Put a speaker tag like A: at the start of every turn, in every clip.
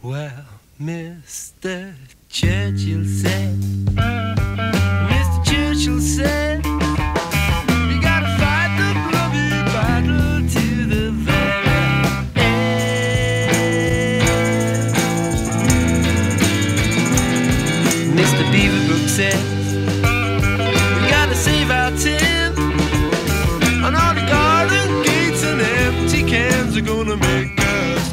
A: Well, Mr. Churchill said, Mr. Churchill said, we gotta fight the bloody battle to the very end. Mr. Beaverbrook says, we gotta save our tin, and all the garden gates and empty cans are gonna make us.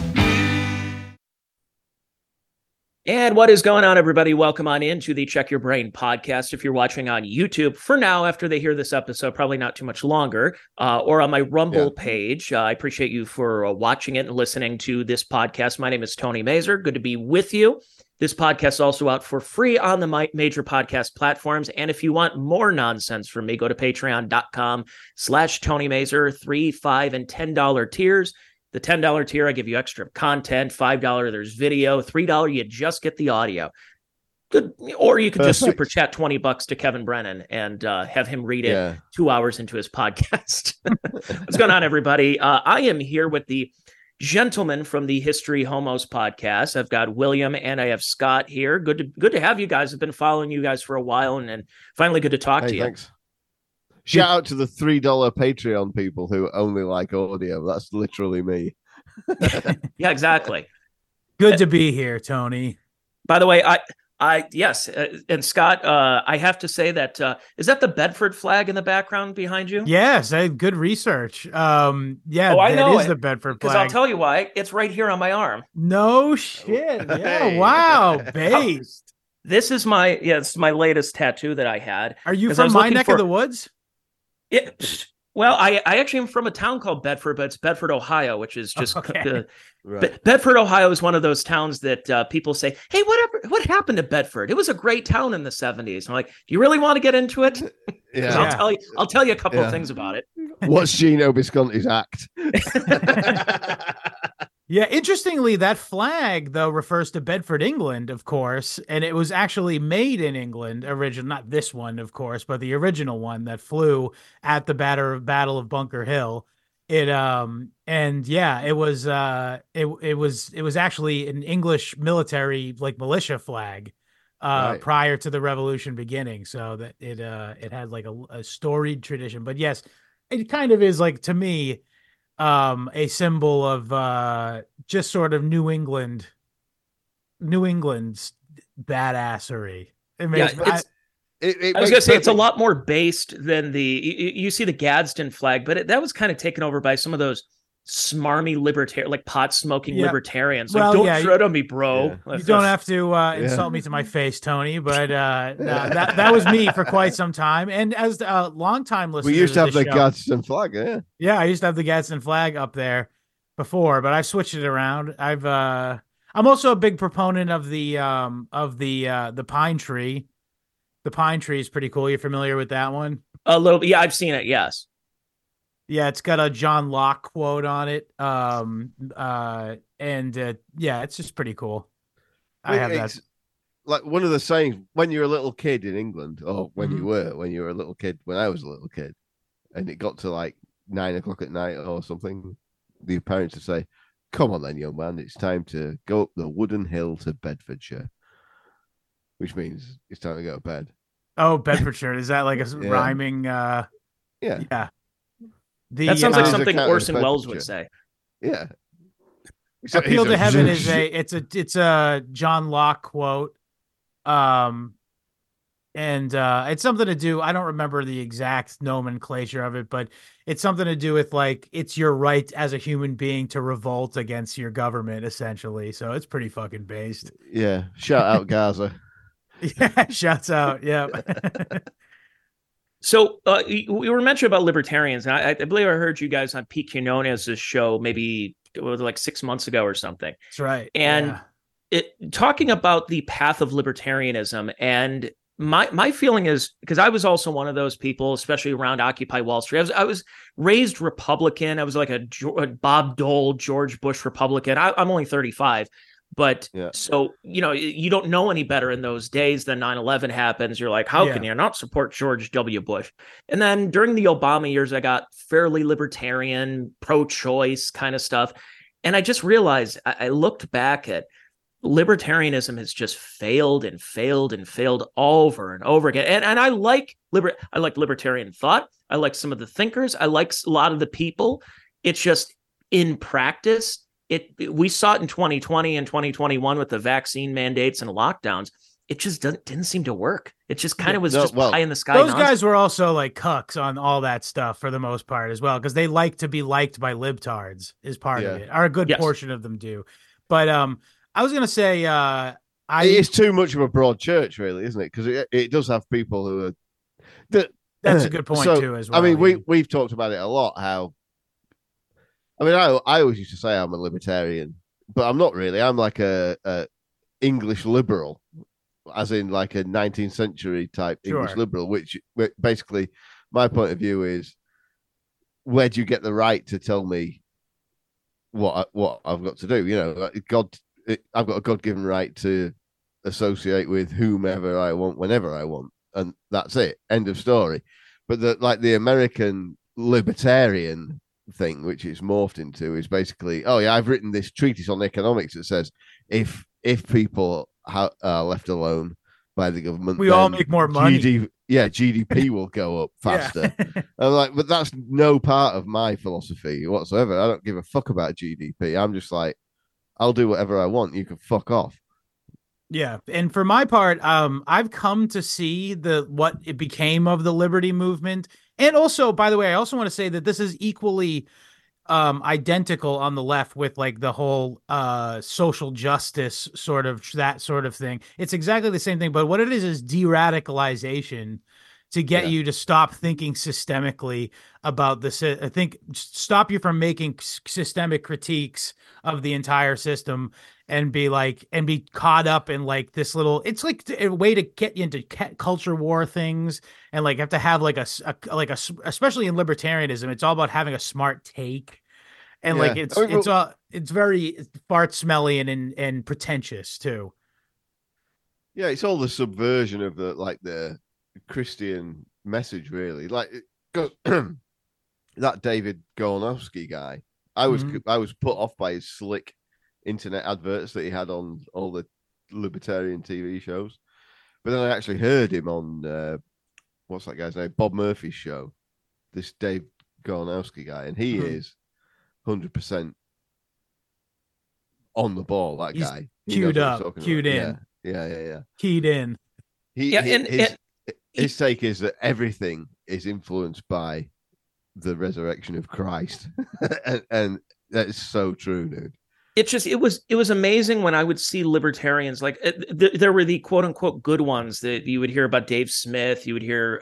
B: And what is going on, everybody? Welcome on into the Check Your Brain podcast. If you're watching on YouTube, for now, after they hear this episode, probably not too much longer, or on my Rumble page, I appreciate you for watching it and listening to this podcast. My name is Tony Mazer. Good to be with you. This podcast is also out for free on the major podcast platforms. And if you want more nonsense from me, go to patreon.com/Tony Mazer, $3, $5, and $10 tiers. The $10 tier, I give you extra content. $5, there's video. $3, you just get the audio. Good. Or you could just super chat $20 to Kevin Brennan and have him read it 2 hours into his podcast. What's going on, everybody? I am here with the gentlemen from the History Homos podcast. I've got William and I have Scott here. Good to have you guys. I've been following you guys for a while and finally good to talk to you.
C: Thanks. Shout out to the $3 Patreon people who only like audio. That's literally me.
B: Yeah, exactly.
D: Good to be here, Tony.
B: By the way, yes, and Scott, I have to say that is that the Bedford flag in the background behind you?
D: Yes, I had good research. I know the Bedford flag.
B: Because I'll tell you why. It's right here on my arm.
D: No shit. Yeah. Wow. Based.
B: This is it's my latest tattoo that I had.
D: Are you from my neck of the woods?
B: Well, I actually am from a town called Bedford, but it's Bedford, Ohio, which is just
D: right.
B: Bedford, Ohio is one of those towns that people say, "Hey, what happened to Bedford? It was a great town in the 70s." I'm like, "Do you really want to get into it?"
C: Yeah.
B: I'll tell you a couple of things about it.
C: What's Gino Visconti's act?
D: Yeah, interestingly, that flag, though, refers to Bedford, England, of course, and it was actually made in England, not this one, of course, but the original one that flew at the Battle of Bunker Hill. It was actually an English military, like militia flag, prior to the revolution beginning, so that it had like a storied tradition. But yes, it kind of is, like, to me, a symbol of just sort of New England's badassery.
B: I was going to say it's a lot more based than you see the Gadsden flag, but that was kind of taken over by some of those smarmy libertarian, like pot smoking libertarians. Like, don't tread on me, bro.
D: Yeah. You don't have to insult me to my face, Tony. But that was me for quite some time. And as a longtime listener,
C: we used to have the Gadsden flag.
D: Yeah, I used to have the Gadsden flag up there before, but I've switched it around. I'm also a big proponent of the pine tree. The pine tree is pretty cool. You're familiar with that one?
B: A little bit. Yeah, I've seen it. Yes.
D: Yeah, it's got a John Locke quote on it. It's just pretty cool. I have that.
C: Like one of the sayings when you're a little kid in England, or when you were a little kid, when I was a little kid, and it got to like 9 o'clock at night or something, the parents would say, "Come on then, young man, it's time to go up the wooden hill to Bedfordshire," which means it's time to go to bed.
D: Oh, Bedfordshire. Is that like a rhyming?
C: Yeah.
B: That sounds like something Orson Welles would say.
C: Yeah.
D: Appeal to Heaven is it's a John Locke quote. And it's something to do. I don't remember the exact nomenclature of it, but it's something to do with, like, it's your right as a human being to revolt against your government, essentially. So it's pretty fucking based.
C: Yeah. Shout out Gaza.
D: Yeah. Shouts out. Yeah.
B: So we were mentioning about libertarians, and I believe I heard you guys on Pete Quinones' show maybe like 6 months ago or something.
D: That's right.
B: And talking about the path of libertarianism, and my feeling is, because I was also one of those people, especially around Occupy Wall Street. I was raised Republican. I was like a Bob Dole, George Bush Republican. I'm only 35. But so, you don't know any better in those days. Then 9/11 happens. You're like, how can you not support George W. Bush? And then during the Obama years, I got fairly libertarian, pro-choice kind of stuff. And I just realized, I looked back at libertarianism has just failed and failed and failed over and over again. And I like libertarian thought. I like some of the thinkers. I like a lot of the people. It's just in practice, we saw it in 2020 and 2021 with the vaccine mandates and lockdowns. It just didn't seem to work. It just kind of was pie in the sky.
D: Those guys were also like cucks on all that stuff for the most part as well, because they like to be liked by libtards is part of it, or a good portion of them do. But I was going to say,
C: it's too much of a broad church, really, isn't it? Because it does have people who are.
D: That's a good point too, as well.
C: I mean, we've talked about it a lot. How, I mean, I always used to say I'm a libertarian, but I'm not really. I'm like a English liberal, as in like a 19th century type English liberal. Which basically, my point of view is, where do you get the right to tell me what I've got to do? You know, I've got a God-given right to associate with whomever I want, whenever I want, and that's it. End of story. But the American libertarian thing, which it's morphed into, is basically, oh yeah, I've written this treatise on economics that says if people are left alone by the government,
D: we all make more money.
C: GDP will go up faster. I'm like, but that's no part of my philosophy whatsoever. I don't give a fuck about GDP. I'm just like, I'll do whatever I want. You can fuck off.
D: Yeah, and for my part, I've come to see what it became of the liberty movement, and also, by the way, I also want to say that this is equally identical on the left with like the whole social justice sort of thing. It's exactly the same thing, but what it is de-radicalization to get you to stop thinking systemically about this. I think stop you from making systemic critiques of the entire system and be caught up in like this little, it's like a way to get you into culture war things. And like have to have like especially in libertarianism, it's all about having a smart take. And like, it's very fart smelly and pretentious too.
C: Yeah. It's all the subversion of the Christian message, really. Like that David Gornowski guy, I was put off by his slick internet adverts that he had on all the libertarian TV shows, but then I actually heard him on what's that guy's name, Bob Murphy's show, this Dave Gornowski guy, and he is 100% on the ball. That
D: He's
C: guy
D: queued in.
C: Yeah.
D: Keyed in.
C: His take is that everything is influenced by the resurrection of Christ, and that's so true, dude.
B: It was amazing when I would see libertarians like there were the quote unquote good ones that you would hear about. Dave Smith, you would hear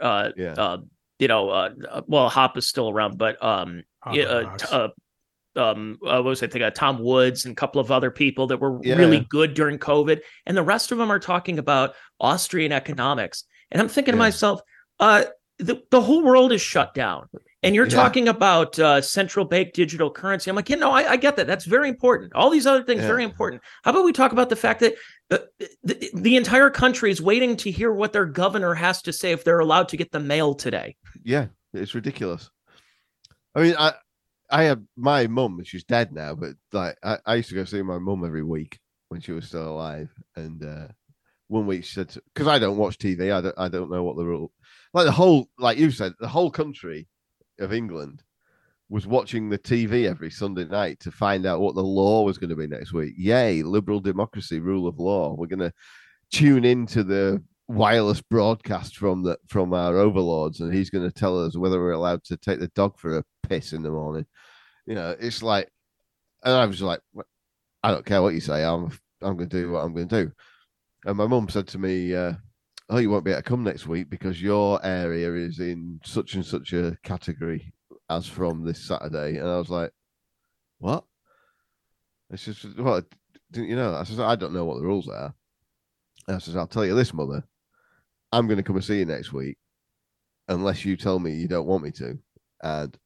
B: well, Hop is still around, but what was I thinking? Tom Woods and a couple of other people that were really good during COVID, and the rest of them are talking about Austrian economics. And I'm thinking to myself, the whole world is shut down. And you're talking about central bank digital currency. I'm like, I get that. That's very important. All these other things, very important. How about we talk about the fact that the entire country is waiting to hear what their governor has to say if they're allowed to get the mail today?
C: Yeah, it's ridiculous. I mean, I had my mum, she's dead now, but like I used to go see my mum every week when she was still alive. And one week she said, because I don't watch TV, I don't know what the rule, like the whole, like you said, the whole country of England was watching the TV every Sunday night to find out what the law was going to be next week. Yay, liberal democracy, rule of law. We're going to tune into the wireless broadcast from our overlords, and he's going to tell us whether we're allowed to take the dog for a piss in the morning. You know, it's like, and I was like, I don't care what you say. I'm going to do what I'm going to do. And my mum said to me, oh, you won't be able to come next week because your area is in such and such a category as from this Saturday. And I was like, what? It's just, what, didn't you know that? I said, I don't know what the rules are. And I said, I'll tell you this, mother. I'm going to come and see you next week unless you tell me you don't want me to. And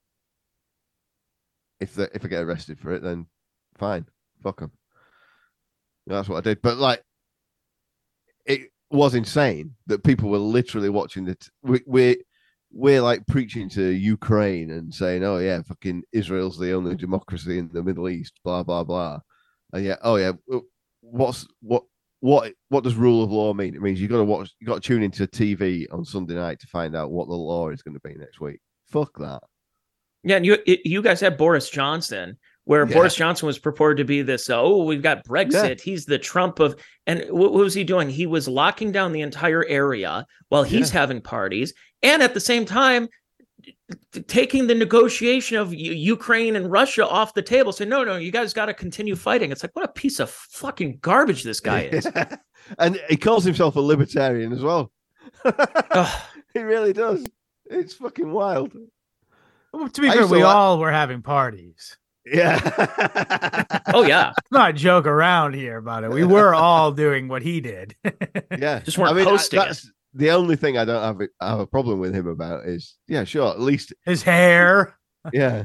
C: if I get arrested for it, then fine. Fuck them. That's what I did. But like, it was insane that people were literally watching it. We're like preaching to Ukraine and saying, oh yeah, fucking Israel's the only democracy in the Middle East, blah blah blah, and yeah, oh yeah, what does rule of law mean? It means you got to tune into TV on Sunday night to find out what the law is going to be next week. Fuck that.
B: Yeah, and you guys had Boris Johnson, where Boris Johnson was purported to be this, we've got Brexit. He's the Trump of, and what was he doing? He was locking down the entire area while he's having parties. And at the same time, taking the negotiation of Ukraine and Russia off the table, saying, no, you guys got to continue fighting. It's like, what a piece of fucking garbage this guy is.
C: And he calls himself a libertarian as well. He really does. It's fucking wild.
D: Well, to be fair, we all were having parties.
C: Yeah.
B: Oh, yeah.
D: Let's not joke around here about it. We were all doing what he did.
C: Yeah.
B: Just weren't posting it.
C: The only thing I don't have a problem with him about is, sure, at least
D: his hair.
C: Yeah.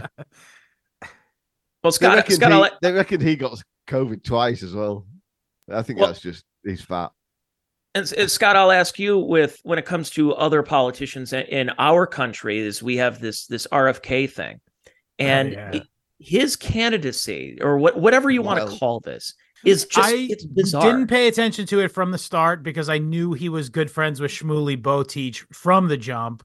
B: Well, Scott,
C: they reckon he got COVID twice as well. I think that's just he's fat.
B: And Scott, I'll ask you, when it comes to other politicians in our country, is we have this RFK thing, and his candidacy, or whatever you want to call this, is just it's bizarre.
D: Didn't pay attention to it from the start because I knew he was good friends with Shmuley Boteach from the jump.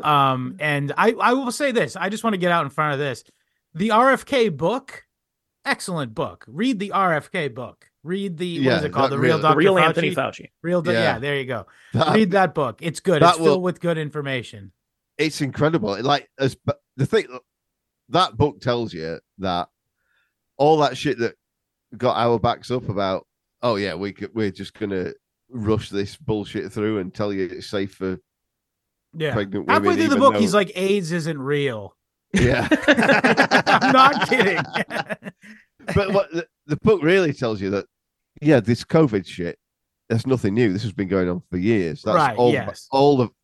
D: And I will say this, I just want to get out in front of this. The RFK book, excellent book. Read the RFK book. Read the what is it called? The Real Dr.
B: Real
D: Fauci?
B: Anthony Fauci.
D: There you go. Read that book. It's good. It's filled with good information.
C: It's incredible. Like the thing, that book tells you that all that shit that got our backs up about, we're just gonna rush this bullshit through and tell you it's safe for pregnant women.
D: Halfway through the book, he's like, AIDS isn't real.
C: Yeah.
D: I'm not kidding.
C: But what the book really tells you that, this COVID shit, that's nothing new. This has been going on for years. That's
D: right.
C: All the,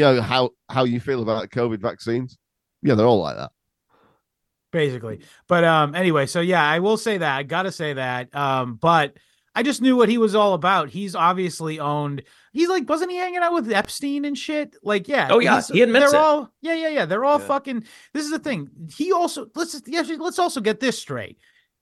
C: how you feel about COVID vaccines. Yeah, they're all like that.
D: Basically. But anyway, so I will say that. I gotta say that. But I just knew what he was all about. He's obviously owned. He's like, wasn't he hanging out with Epstein and shit? Like, yeah.
B: Oh yeah, he admits
D: they're
B: it.
D: all, yeah. They're all fucking. This is the thing. He also let's also get this straight.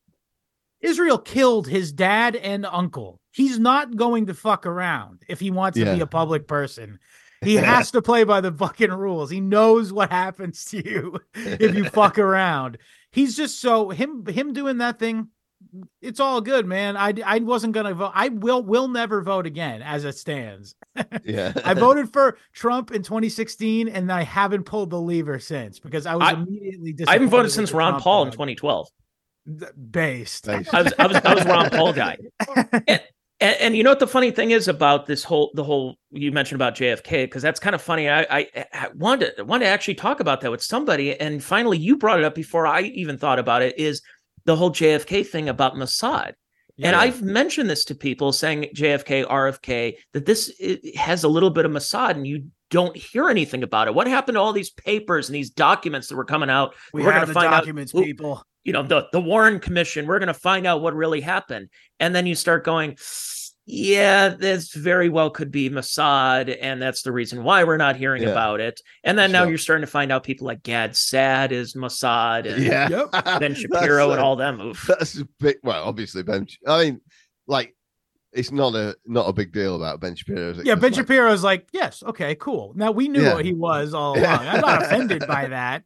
D: Israel killed his dad and uncle. He's not going to fuck around if he wants to be a public person. He has to play by the fucking rules. He knows what happens to you if you fuck around. He's just him doing that thing. It's all good, man. I wasn't gonna vote. I will never vote again as it stands.
C: Yeah.
D: I voted for Trump in 2016, and I haven't pulled the lever since because I was immediately disappointed.
B: I haven't voted since Ron Paul in 2012.
D: Based.
B: I was Ron Paul guy. And you know what the funny thing is about the whole you mentioned about JFK, because that's kind of funny. I wanted to actually talk about that with somebody, and finally you brought it up before I even thought about it, is the whole JFK thing about Mossad. Yeah. And I've mentioned this to people saying JFK, RFK, that this has a little bit of Mossad, and you don't hear anything about it. What happened to all these papers and these documents that were coming out?
D: We're going to find documents, out, people.
B: The Warren Commission, we're going to find out what really happened. And then you start going, this very well could be Mossad, and that's the reason why we're not hearing about it. And then now you're starting to find out people like Gad Saad is Mossad, and Ben Shapiro and all them. Oof.
C: That's a big, obviously Ben. I mean, like, it's not a big deal about Ben Shapiro. Is it?
D: Yeah, Ben Shapiro's like, yes, okay, cool. Now we knew what he was all along. I'm not offended by that.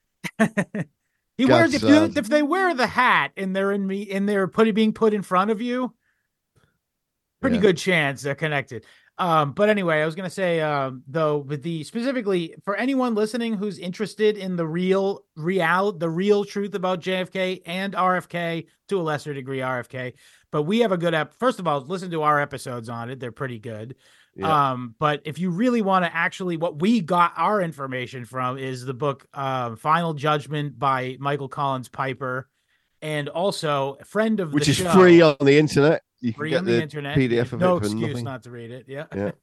D: He wears if they wear the hat and they're being put in front of you, pretty good chance they're connected. But anyway, I was gonna say though, with specifically for anyone listening who's interested in the real truth about JFK and RFK, to a lesser degree RFK, but we have a good first of all, listen to our episodes on it. They're pretty good. Yeah. But if you really want to actually, what we got our information from is the book Final Judgment by Michael Collins Piper, and also a friend of
C: the show. Which
D: is
C: free on the internet. You
D: free
C: can
D: on
C: get
D: the internet.
C: PDF of
D: no
C: it.
D: excuse not to read it. Yeah.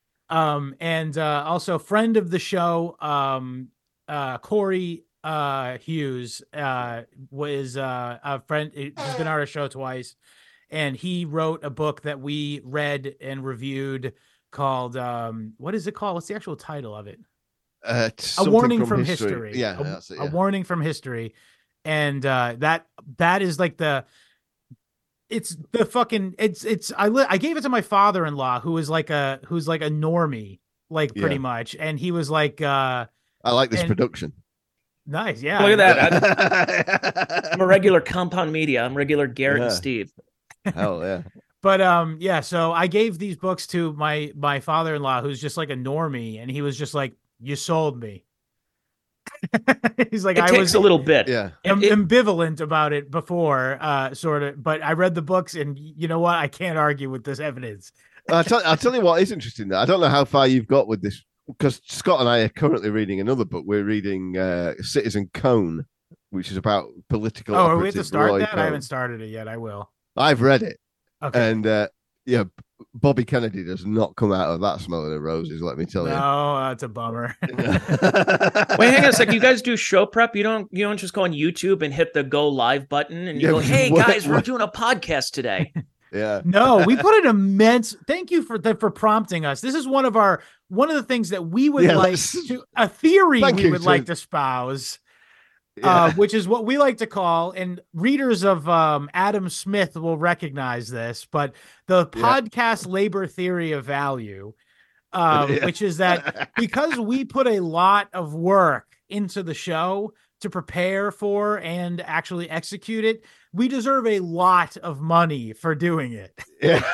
D: And also friend of the show, Corey Hughes was a friend. He's been on our show twice, and he wrote a book that we read and reviewed called what is it called? What's the actual title of it? A Warning from History.
C: Yeah, that's it.
D: A Warning from History. And that is like It's the fucking I gave it to my father-in-law who's like a normie, like pretty much. And he was like,
C: I like this production.
D: Nice. Yeah.
B: Look at that. I'm a regular Compound Media. I'm regular Garrett and Steve.
C: Hell yeah.
D: But yeah, so I gave these books to my father-in-law, who's just like a normie, and he was just like, "You sold me." He's like,
B: it takes a little bit.
C: Yeah.
D: Ambivalent about it before, sort of, but I read the books, and you know what? I can't argue with this evidence.
C: I'll tell you what is interesting though. I don't know how far you've got with this, because Scott and I are currently reading another book. We're reading Citizen Cone, which is about political.
D: Oh, are we have to start
C: Roy
D: that?
C: Cohn.
D: I haven't started it yet. I will.
C: I've read it.
D: Okay.
C: And yeah, Bobby Kennedy does not come out of that smelling of roses, let me tell you.
D: No, that's a bummer.
B: Wait, hang on a second. You guys do show prep? You don't just go on YouTube and hit the go live button and you go, "Hey guys, we're doing a podcast today."
C: Yeah.
D: No, we put an immense thank you for prompting us. This is one of the things that we would like to a theory we would like to espouse. Which is what we like to call, and readers of Adam Smith will recognize this, but the podcast labor theory of value, which is that because we put a lot of work into the show to prepare for and actually execute it, we deserve a lot of money for doing it.
C: Yeah.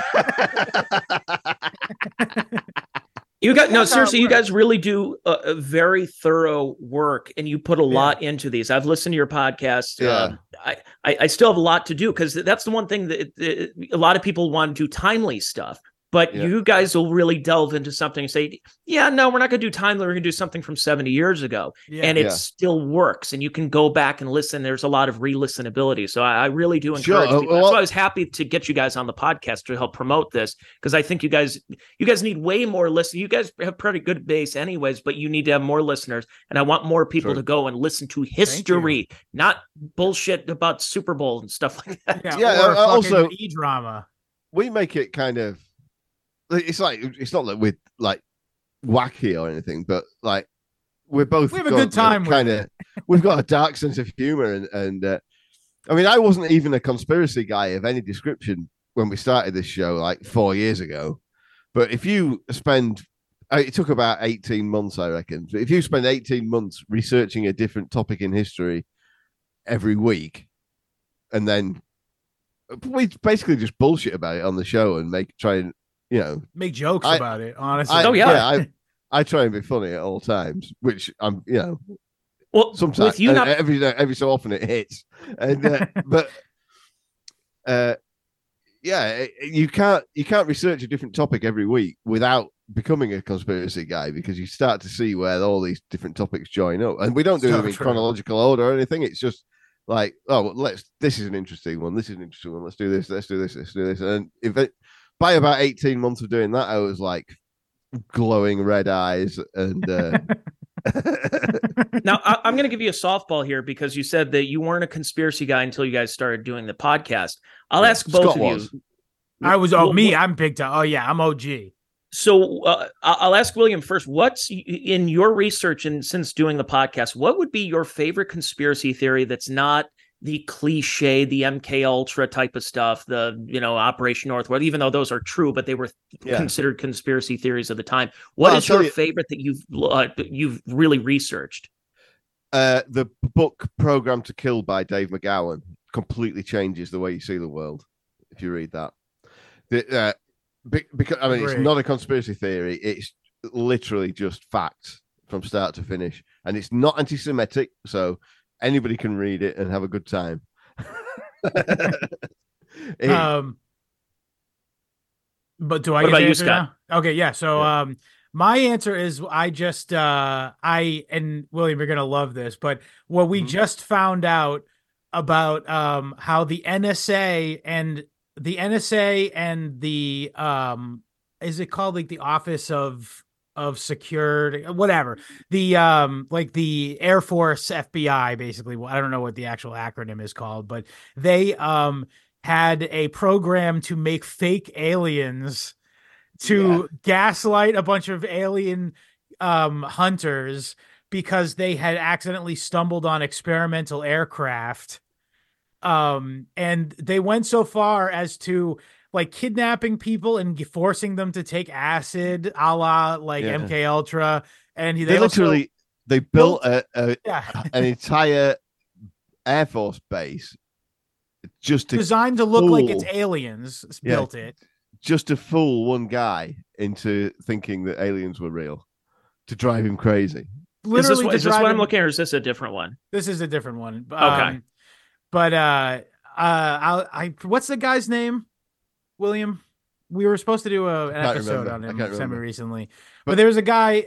B: You got no, seriously, you guys really do a very thorough work, and you put a lot into these. I've listened to your podcast.
C: Yeah.
B: I still have a lot to do, because that's the one thing that a lot of people want to do timely stuff. But you guys will really delve into something and say, yeah, no, we're not going to do timely. We're going to do something from 70 years ago. Yeah. And it still works. And you can go back and listen. There's a lot of re-listenability. So I really do encourage people. That's why I was happy to get you guys on the podcast to help promote this, because I think you guys need way more listeners. You guys have pretty good base anyways, but you need to have more listeners. And I want more people to go and listen to history, not bullshit about Super Bowl and stuff like that.
D: Yeah, also E-drama.
C: We make it kind of, it's not like we're like wacky or anything, but like we have a
D: good time.
C: We've got a dark sense of humor, and I mean, I wasn't even a conspiracy guy of any description when we started this show like 4 years ago. But if you spend, it took about 18 months, I reckon. But if you spend 18 months researching a different topic in history every week, and then we basically just bullshit about it on the show and try and
D: make jokes about it, honestly.
C: I try and be funny at all times, which I'm,
B: well,
C: sometimes
B: with you not...
C: every so often it hits, and you can't research a different topic every week without becoming a conspiracy guy, because you start to see where all these different topics join up, and we don't do them in chronological order or anything. It's just like, this is an interesting one. This is an interesting one. Let's do this. And by about 18 months of doing that, I was like glowing red eyes. And
B: now I'm going to give you a softball here, because you said that you weren't a conspiracy guy until you guys started doing the podcast. I'll ask both of you.
D: I was I'm big time. Oh yeah, I'm OG.
B: So I'll ask William first. What's in your research and since doing the podcast, what would be your favorite conspiracy theory that's not the cliche, the MK Ultra type of stuff, the Operation Northwest, even though those are true, but they were considered conspiracy theories at the time. What is your favorite that you've really researched?
C: The book Program to Kill by Dave McGowan completely changes the way you see the world if you read that. Because it's not a conspiracy theory; it's literally just facts from start to finish, and it's not anti-Semitic, so anybody can read it and have a good time.
D: But do I
B: get
D: about
B: you, Scott?
D: Now? Okay, yeah. So my answer is I just and William, you're gonna love this, but what we just found out about how the NSA and the is it called like the Office of Security, whatever, the like the Air Force, FBI, basically. Well, I don't know what the actual acronym is called, but they had a program to make fake aliens to gaslight a bunch of alien hunters, because they had accidentally stumbled on experimental aircraft And they went so far as to like kidnapping people and forcing them to take acid, a la like MK Ultra. And
C: they built an entire Air Force base just to
D: designed to look like it's aliens built it.
C: Just to fool one guy into thinking that aliens were real, to drive him crazy.
D: Literally,
B: is this what I'm looking at, or is this a different one?
D: This is a different one.
B: Okay.
D: But what's the guy's name? William? We were supposed to do an episode on him semi-recently. But there's a guy,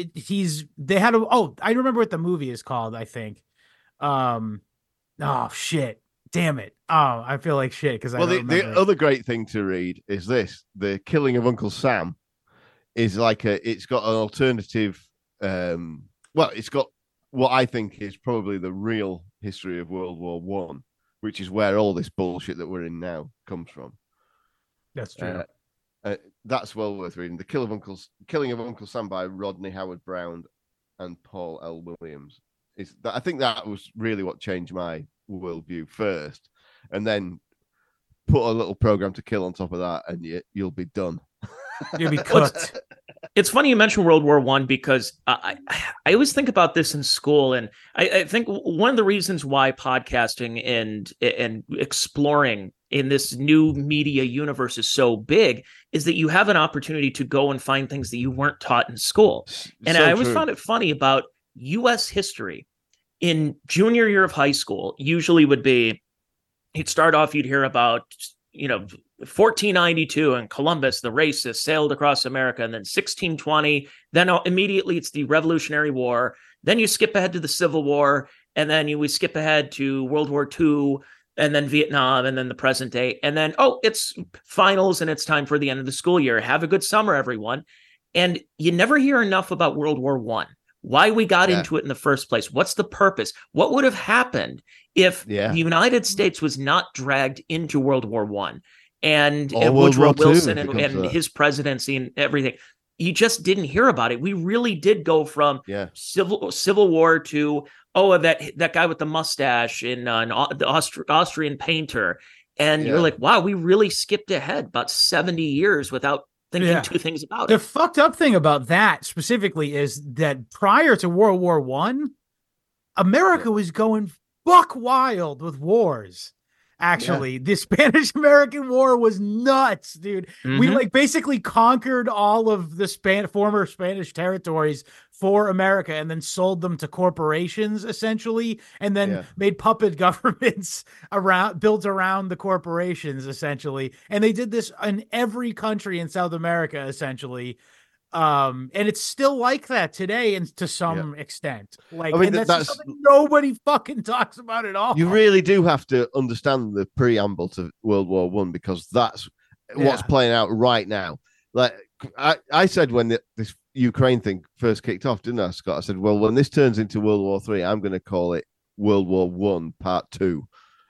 D: I remember what the movie is called, I think. Oh, shit. Damn it. Oh, I feel like shit because
C: the other great thing to read is this. The Killing of Uncle Sam is like it's got an alternative, it's got what I think is probably the real history of World War One, which is where all this bullshit that we're in now comes from.
D: That's true.
C: That's well worth reading. The Killing of Uncle Sam by Rodney Howard Brown and Paul L. Williams. I think that was really what changed my worldview first, and then put a little program to kill on top of that, and you'll be done.
D: You'll be cooked.
B: It's funny you mentioned World War One because I always think about this in school, and I think one of the reasons why podcasting and exploring in this new media universe is so big is that you have an opportunity to go and find things that you weren't taught in school. And I always found it funny about U.S. history in junior year of high school. Usually would be, you'd start off, you'd hear about 1492 and Columbus, the racist, sailed across America, and then 1620. Then immediately it's the Revolutionary War. Then you skip ahead to the Civil War, and then we skip ahead to World War II, and then Vietnam, and then the present day. And then, it's finals, and it's time for the end of the school year. Have a good summer, everyone. And you never hear enough about World War I. Why we got into it in the first place. What's the purpose? What would have happened if the United States was not dragged into World War I? And Woodrow Wilson and his presidency and everything. You just didn't hear about it. We really did go from Civil War to that guy with the mustache and the Austrian painter, and you're like, wow, we really skipped ahead about 70 years without thinking two things about it.
D: The fucked up thing about that specifically is that prior to World War I, America was going buck wild with wars. Actually, the Spanish-American War was nuts, dude. Mm-hmm. We basically conquered all of the former Spanish territories for America and then sold them to corporations, essentially, and then made puppet governments built around the corporations, essentially. And they did this in every country in South America, essentially. And it's still like that today, and to some extent, that's something nobody fucking talks about at all.
C: You really do have to understand the preamble to World War One, because that's what's playing out right now. Like I said when this Ukraine thing first kicked off, didn't I, Scott? I said, well, when this turns into World War III, I'm going to call it World War One Part 2.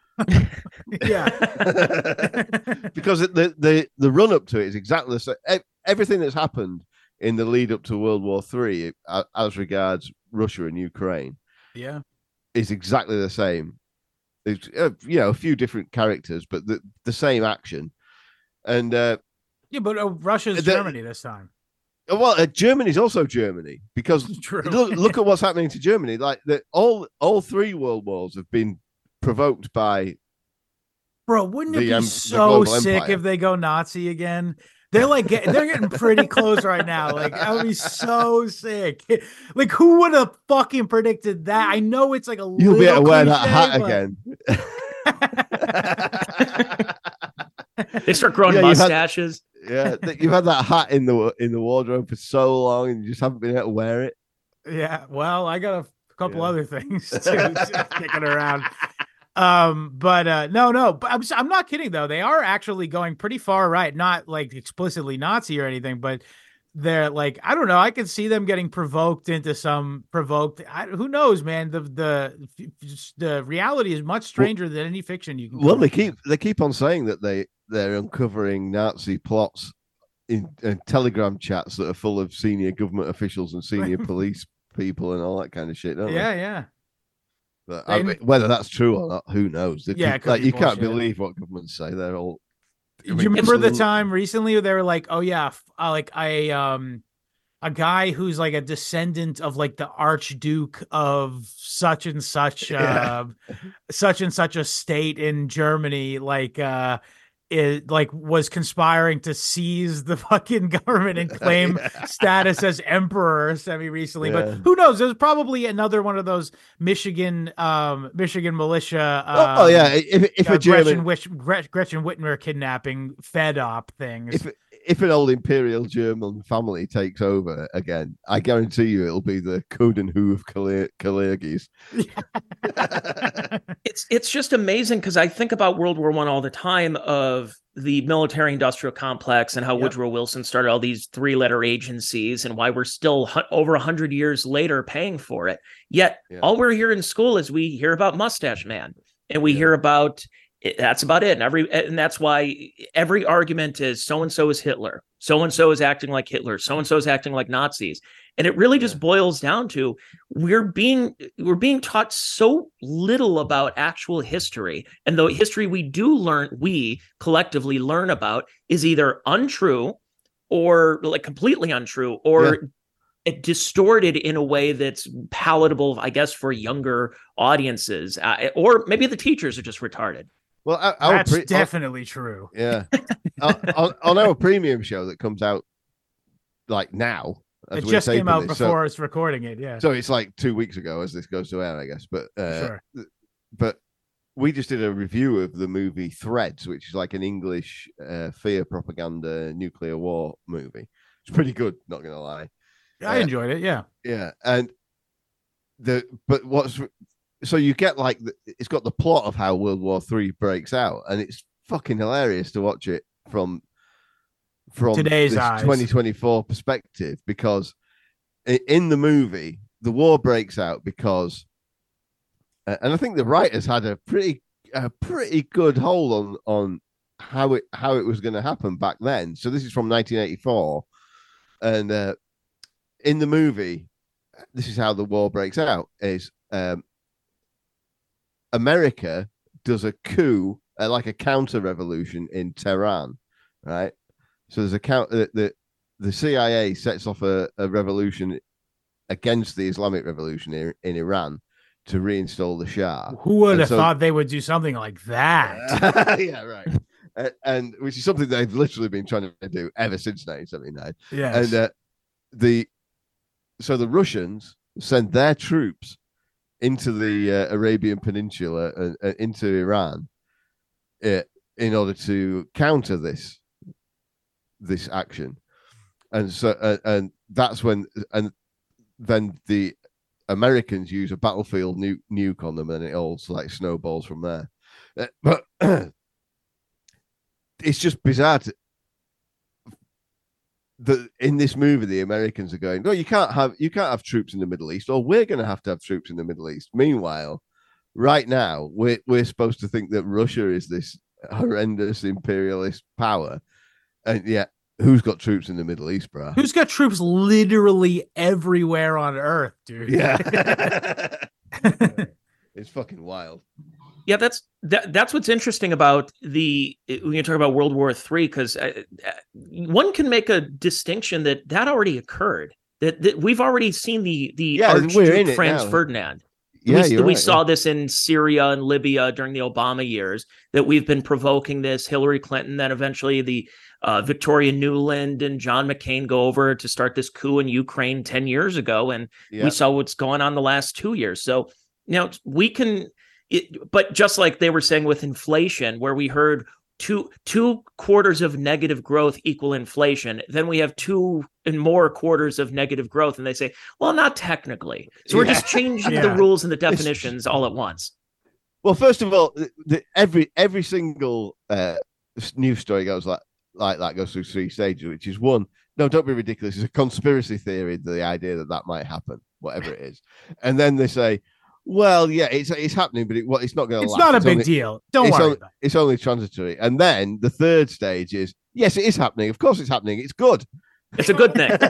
C: Because the run up to it is exactly the same. Everything that's happened in the lead up to World War III, as regards Russia and Ukraine, is exactly the same. It's a few different characters, but the same action. And
D: but Russia's Germany this time.
C: Well, Germany's also Germany, because look at what's happening to Germany. Like all three world wars have been provoked by.
D: Bro, wouldn't it be so sick if they go Nazi again? They're they're getting pretty close right now. I would be so sick. Who would have fucking predicted that? I know it's
C: you'll be able to wear that hat
B: again. They start growing mustaches.
C: You've had that hat in the wardrobe for so long, and you just haven't been able to wear it.
D: Yeah, well, I got a couple other things too kicking around. No, but I'm not kidding though. They are actually going pretty far right, not explicitly Nazi or anything, but they're I don't know. I could see them getting provoked into some who knows, man. The reality is much stranger than any fiction you can.
C: Well, they keep on saying that they're uncovering Nazi plots in Telegram chats that are full of senior government officials and senior police people and all that kind of shit, don't they?
D: Yeah.
C: But whether that's true or not, who knows?
D: Yeah,
C: you can't believe what governments say. They're all.
D: Do you remember the time recently where they were like, "Oh yeah, a guy who's like a descendant of like the Archduke of such and such, such and such a state in Germany, was conspiring to seize the fucking government and claim status as emperor semi-recently." But who knows? There's probably another one of those Michigan militia.
C: If a German
D: Gretchen Whitmer kidnapping Fed op things.
C: If an old imperial German family takes over again, I guarantee you it'll be the Coudenhove of Kalergis.
B: It's just amazing because I think about World War I all the time, of the military-industrial complex and how Woodrow Wilson started all these three-letter agencies and why we're still over 100 years later paying for it. Yet all we're here in school is we hear about Mustache Man, and we hear about. That's about it. And that's why every argument is so-and-so is Hitler. So-and-so is acting like Hitler. So-and-so is acting like Nazis. And it really just boils down to we're being taught so little about actual history. And the history we collectively learn about is either untrue or like completely untrue or it distorted in a way that's palatable, I guess, for younger audiences. Or maybe the teachers are just retarded.
C: Well,
D: that's definitely true.
C: Yeah, on our premium show that comes out like now,
D: it just came out before us recording it. Yeah,
C: so it's like 2 weeks ago as this goes to air, I guess. But
D: sure.
C: But we just did a review of the movie Threads, which is like an English fear propaganda nuclear war movie. It's pretty good, not gonna lie.
D: I enjoyed it. Yeah,
C: and so you get like it's got the plot of how World War III breaks out, and it's fucking hilarious to watch it from
D: today's eyes,
C: 2024 perspective, because in the movie the war breaks out because, and I think the writers had a pretty good hold on how it was going to happen back then. So this is from 1984, and in the movie, this is how the war breaks out: is America does a coup, like a counter revolution in Tehran, right? So there's the CIA sets off a revolution against the Islamic Revolution in Iran to reinstall the Shah.
D: Who would have thought they would do something like that?
C: Yeah, right. And which is something they've literally been trying to do ever since 1979.
D: Yeah.
C: And so the Russians send their troops into the Arabian Peninsula and into Iran in order to counter this action, and so and that's when then the Americans use a battlefield nuke on them, and it all like snowballs from there. But it's just bizarre that in this movie the Americans are going, no, you can't have troops in the Middle East, or we're going to have troops in the Middle East. Meanwhile, right now we're supposed to think that Russia is this horrendous imperialist power, and yet who's got troops in the Middle East, bro?
D: Who's got troops literally everywhere on Earth, dude?
C: Yeah. It's fucking wild.
B: Yeah, that's what's interesting about when you talk about World War III, because one can make a distinction that already occurred. That we've already seen the Archduke Franz Ferdinand. We saw this in Syria and Libya during the Obama years. That we've been provoking this. Hillary Clinton, then eventually the Victoria Nuland and John McCain go over to start this coup in Ukraine 10 years ago, and we saw what's going on the last 2 years. So now we can. But just like they were saying with inflation, where we heard two quarters of negative growth equal inflation, then we have 2 and more quarters of negative growth, and they say, well, not technically. So we're just changing the rules and the definitions all at once.
C: Well, first of all, every single news story goes like that goes through 3 stages, which is one, no, don't be ridiculous. It's a conspiracy theory, the idea that might happen, whatever it is, and then they say, well, yeah, it's happening, but it's not going to last.
D: It's not a big deal. Don't worry.
C: It's only transitory. And then the third stage is, yes, it is happening. Of course it's happening. It's good.
B: It's a good thing.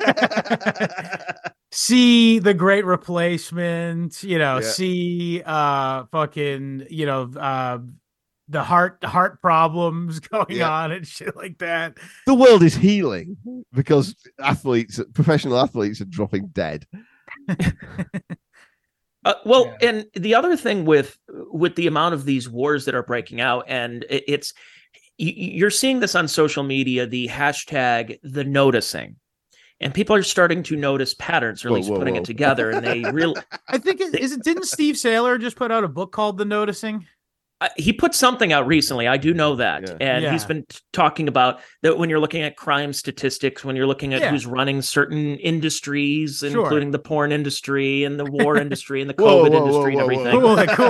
D: See The Great Replacement, see fucking, the heart problems going on and shit like that.
C: The world is healing because professional athletes are dropping dead.
B: And the other thing with the amount of these wars that are breaking out, and you're seeing this on social media, the hashtag the noticing, and people are starting to notice patterns, or at least putting it together. And they really,
D: I think didn't Steve Saylor just put out a book called The Noticing?
B: He put something out recently. I do know that. And he's been talking about that when you're looking at crime statistics, when you're looking at who's running certain industries, including the porn industry and the war industry and the COVID industry and everything.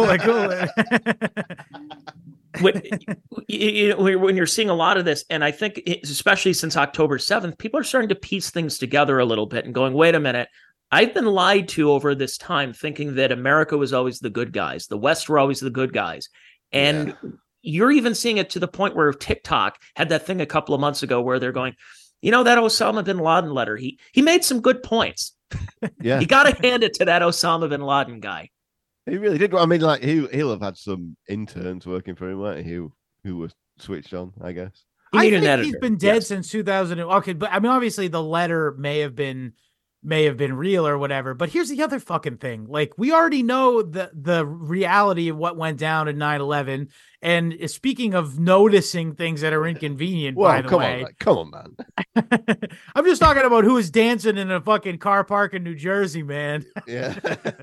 B: When you're seeing a lot of this, and I think especially since October 7th, people are starting to piece things together a little bit and going, wait a minute, I've been lied to over this time, thinking that America was always the good guys. The West were always the good guys. And you're even seeing it to the point where TikTok had that thing a couple of months ago where they're going, that Osama bin Laden letter, he made some good points. You got to hand it to that Osama bin Laden guy.
C: He really did. I mean, like he'll have had some interns working for him, right? Who were switched on, I guess.
D: I think he's been dead since 2000. Okay, but I mean, obviously the letter may have been real or whatever. But here's the other fucking thing. Like, we already know the reality of what went down in 9/11. And speaking of noticing things that are inconvenient, by the way.
C: Come on, man.
D: I'm just talking about who was dancing in a fucking car park in New Jersey, man.
C: Yeah.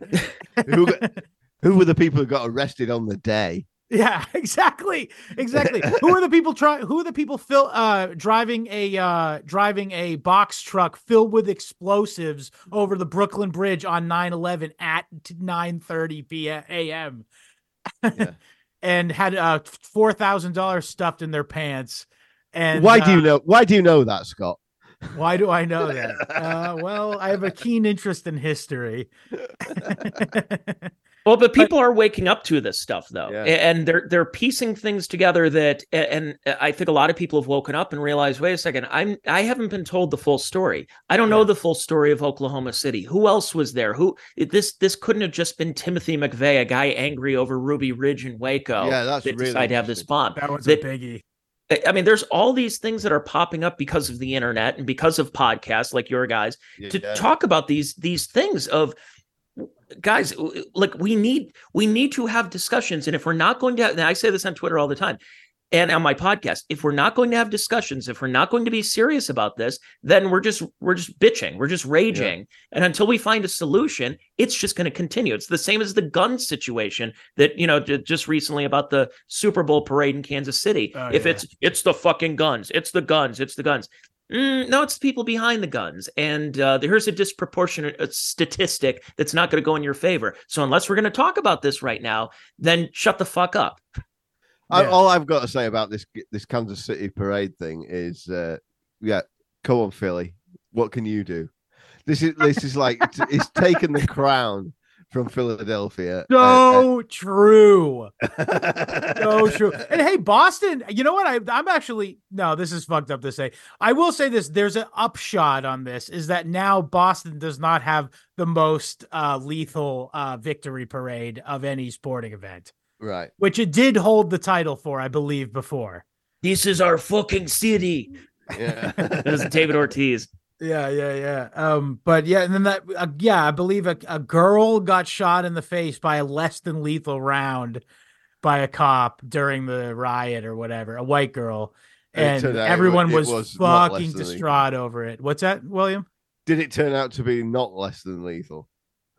C: Who were the people who got arrested on the day?
D: Yeah, exactly. Who are the people driving a box truck filled with explosives over the Brooklyn Bridge on 9/11 at 9:30 a.m. and had $4,000 stuffed in their pants? And
C: why do you know that, Scott?
D: Why do I know that? Well, I have a keen interest in history.
B: Well, but people are waking up to this stuff, though, and they're piecing things together that, and I think a lot of people have woken up and realized, wait a second, I haven't been told the full story. I don't know the full story of Oklahoma City. Who else was there? This couldn't have just been Timothy McVeigh, a guy angry over Ruby Ridge in Waco.
C: Yeah, that's
B: that
C: really
B: decided to have this bomb.
D: That was a biggie.
B: I mean, there's all these things that are popping up because of the internet and because of podcasts like your guys to talk about these things of. Guys, like we need to have discussions, and if we're not going to have, and I say this on Twitter all the time and on my podcast, if we're not going to have discussions, if we're not going to be serious about this, then we're just bitching, we're just raging, and until we find a solution, it's just going to continue. It's the same as the gun situation that just recently about the Super Bowl parade in Kansas City. It's the fucking guns, it's the guns. No, it's the people behind the guns. And here's a disproportionate statistic that's not going to go in your favor. So unless we're going to talk about this right now, then shut the fuck up.
C: All I've got to say about this Kansas City parade thing is, come on, Philly. What can you do? This is like, it's taken the crown from Philadelphia.
D: So true. So true. And hey, Boston, you know what? I'm actually, no, this is fucked up to say. I will say this. There's an upshot on this is that now Boston does not have the most lethal victory parade of any sporting event.
C: Right.
D: Which it did hold the title for, I believe, before.
B: This is our fucking city.
C: Yeah.
B: It was David Ortiz.
D: Yeah. But yeah, and then I believe a girl got shot in the face by a less than lethal round by a cop during the riot or whatever, a white girl, and everyone was fucking distraught over it. What's that, William?
C: Did it turn out to be not less than lethal?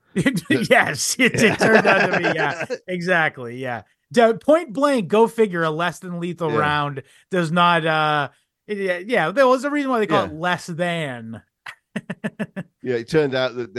D: Yes, it did turn out to be. Yeah, exactly. Yeah. Point blank, go figure, a less than lethal round does not, there was a reason why they call it less than.
C: It turned out that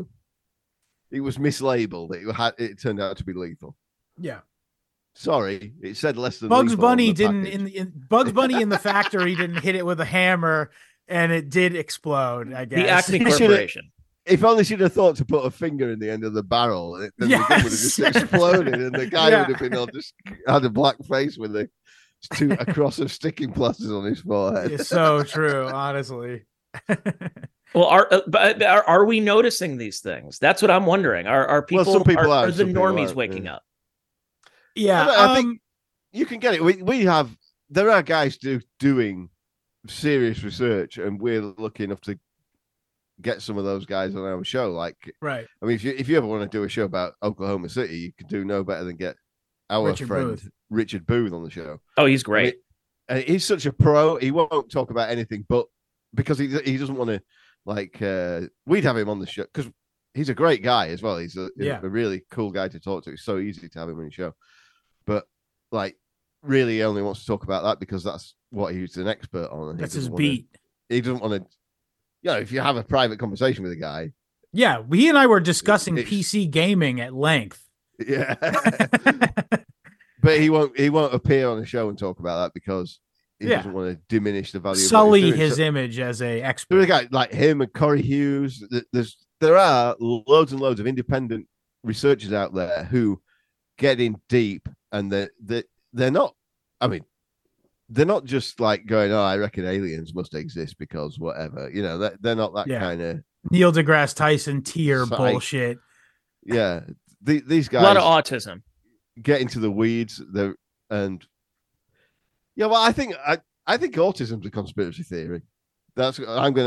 C: it was mislabeled. It turned out to be lethal.
D: Yeah.
C: Sorry, it said less than
D: Bugs
C: lethal.
D: Bunny didn't Bugs Bunny in the factory didn't hit it with a hammer, and it did explode, I guess.
B: The Acme Corporation.
C: If only she'd have thought to put a finger in the end of the barrel, then the gun would have just exploded, and the guy would have been just had a black face with a cross of sticking plasters on his forehead.
D: It's so true, honestly.
B: Well, are we noticing these things? That's what I'm wondering. Are people?
C: Well, some people
B: are the normies waking up?
D: Yeah,
C: I think you can get it. We have. There are guys doing serious research, and we're lucky enough to get some of those guys on our show. Like,
D: right.
C: I mean, if you ever want to do a show about Oklahoma City, you can do no better than get our friend Richard Booth on the show.
B: Oh, he's great.
C: And he's such a pro. He won't talk about anything, but because he doesn't want to, like, we'd have him on the show because he's a great guy as well. He's a really cool guy to talk to. It's so easy to have him on the show. But, like, really he only wants to talk about that because that's what he's an expert on.
D: That's his beat.
C: He doesn't want to, if you have a private conversation with a guy.
D: Yeah, he and I were discussing PC gaming at length.
C: Yeah. But he won't appear on the show and talk about that because he doesn't want to diminish the value.
D: Sully his image as a expert.
C: There's a guy like him and Corey Hughes. There are loads and loads of independent researchers out there who get in deep, and they're not. I mean, they're not just like going, "Oh, I reckon aliens must exist because whatever." They're not that kind of
D: Neil deGrasse Tyson tier bullshit.
C: Yeah, these guys.
B: A lot of autism.
C: Get into the weeds there, and well, I think autism's a conspiracy theory. That's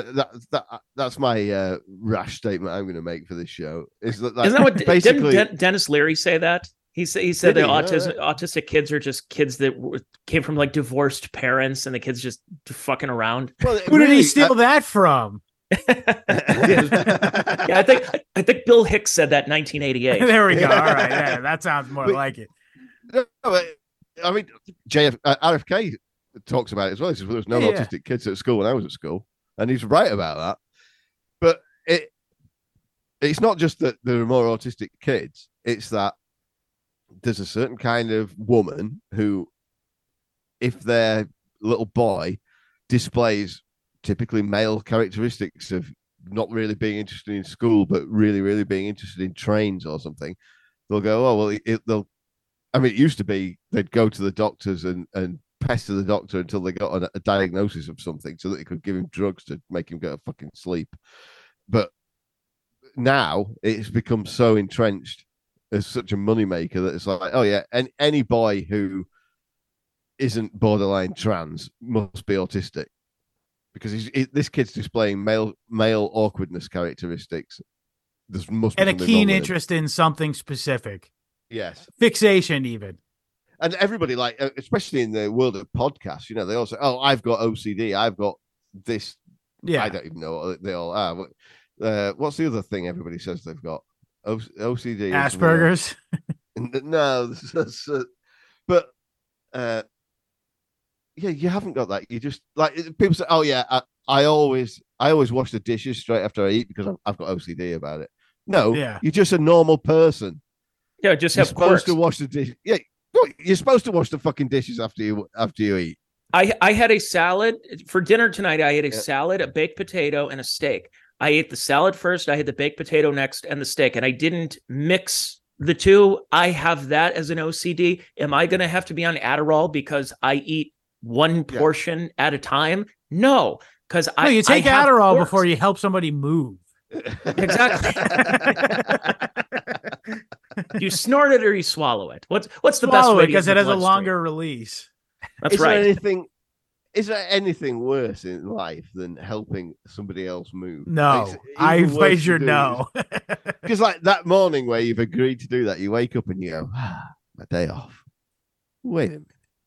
C: my rash statement I'm gonna make for this show. Isn't that
B: what basically didn't Dennis Leary say that? He said that autistic kids are just kids that came from like divorced parents, and the kids just fucking around.
D: Well, who did he steal that from?
B: Yeah, I think Bill Hicks said that in 1988.
D: There we go. All right, yeah, that sounds more like it.
C: No, I mean, RFK talks about it as well. He says, there was no autistic kids at school when I was at school, and he's right about that. But it's not just that there are more autistic kids; it's that there's a certain kind of woman who, if their little boy displays typically male characteristics of not really being interested in school, but really, really being interested in trains or something, they'll go, oh, well, it used to be they'd go to the doctors and pester the doctor until they got a diagnosis of something so that they could give him drugs to make him go to fucking sleep. But now it's become so entrenched as such a moneymaker that it's like, oh yeah, and any boy who isn't borderline trans must be autistic. Because this kid's displaying male awkwardness characteristics.
D: And a keen interest in something specific.
C: Yes.
D: Fixation, even.
C: And everybody, like, especially in the world of podcasts, they all say, oh, I've got OCD. I've got this. Yeah. I don't even know what they all are. What's the other thing everybody says they've got? OCD.
D: Asperger's?
C: No. But... yeah, you haven't got that. You just like people say, "Oh yeah, I always wash the dishes straight after I eat because I've got OCD about it." No, you're just a normal person.
B: Yeah, just
C: you're supposed to wash the dish. Yeah, you're supposed to wash the fucking dishes after you eat.
B: I had a salad for dinner tonight. I ate a salad, a baked potato, and a steak. I ate the salad first. I had the baked potato next, and the steak, and I didn't mix the two. I have that as an OCD. Am I going to have to be on Adderall because I eat one portion at a time? No, because
D: you take Adderall before you help somebody move.
B: Exactly. You snort it or you swallow it. What's the best way?
D: Because it has a longer release.
B: That's right.
C: Is there anything worse in life than helping somebody else move?
D: No, I wager no.
C: Because like that morning where you've agreed to do that, you wake up and you go, my day off. Wait a minute.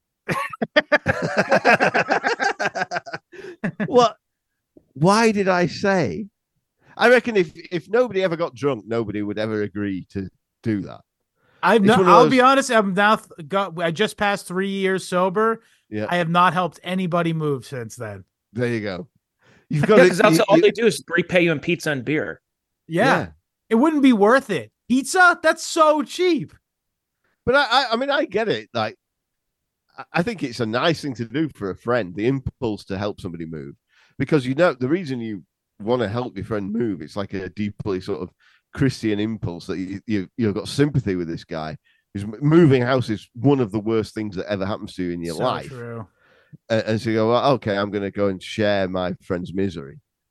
C: What? Why did I say? I reckon if nobody ever got drunk, nobody would ever agree to do that.
D: I'll be honest. I just passed 3 years sober. Yeah. I have not helped anybody move since then.
C: There you go.
B: You've got because all they do is repay you in pizza and beer.
D: Yeah. It wouldn't be worth it. Pizza? That's so cheap.
C: But I mean, I get it. Like, I think it's a nice thing to do for a friend, the impulse to help somebody move. Because the reason you want to help your friend move, it's like a deeply sort of Christian impulse that you've got sympathy with this guy. Moving house is one of the worst things that ever happens to you in your life.
D: True.
C: And so you go, well, okay, I'm going to go and share my friend's misery.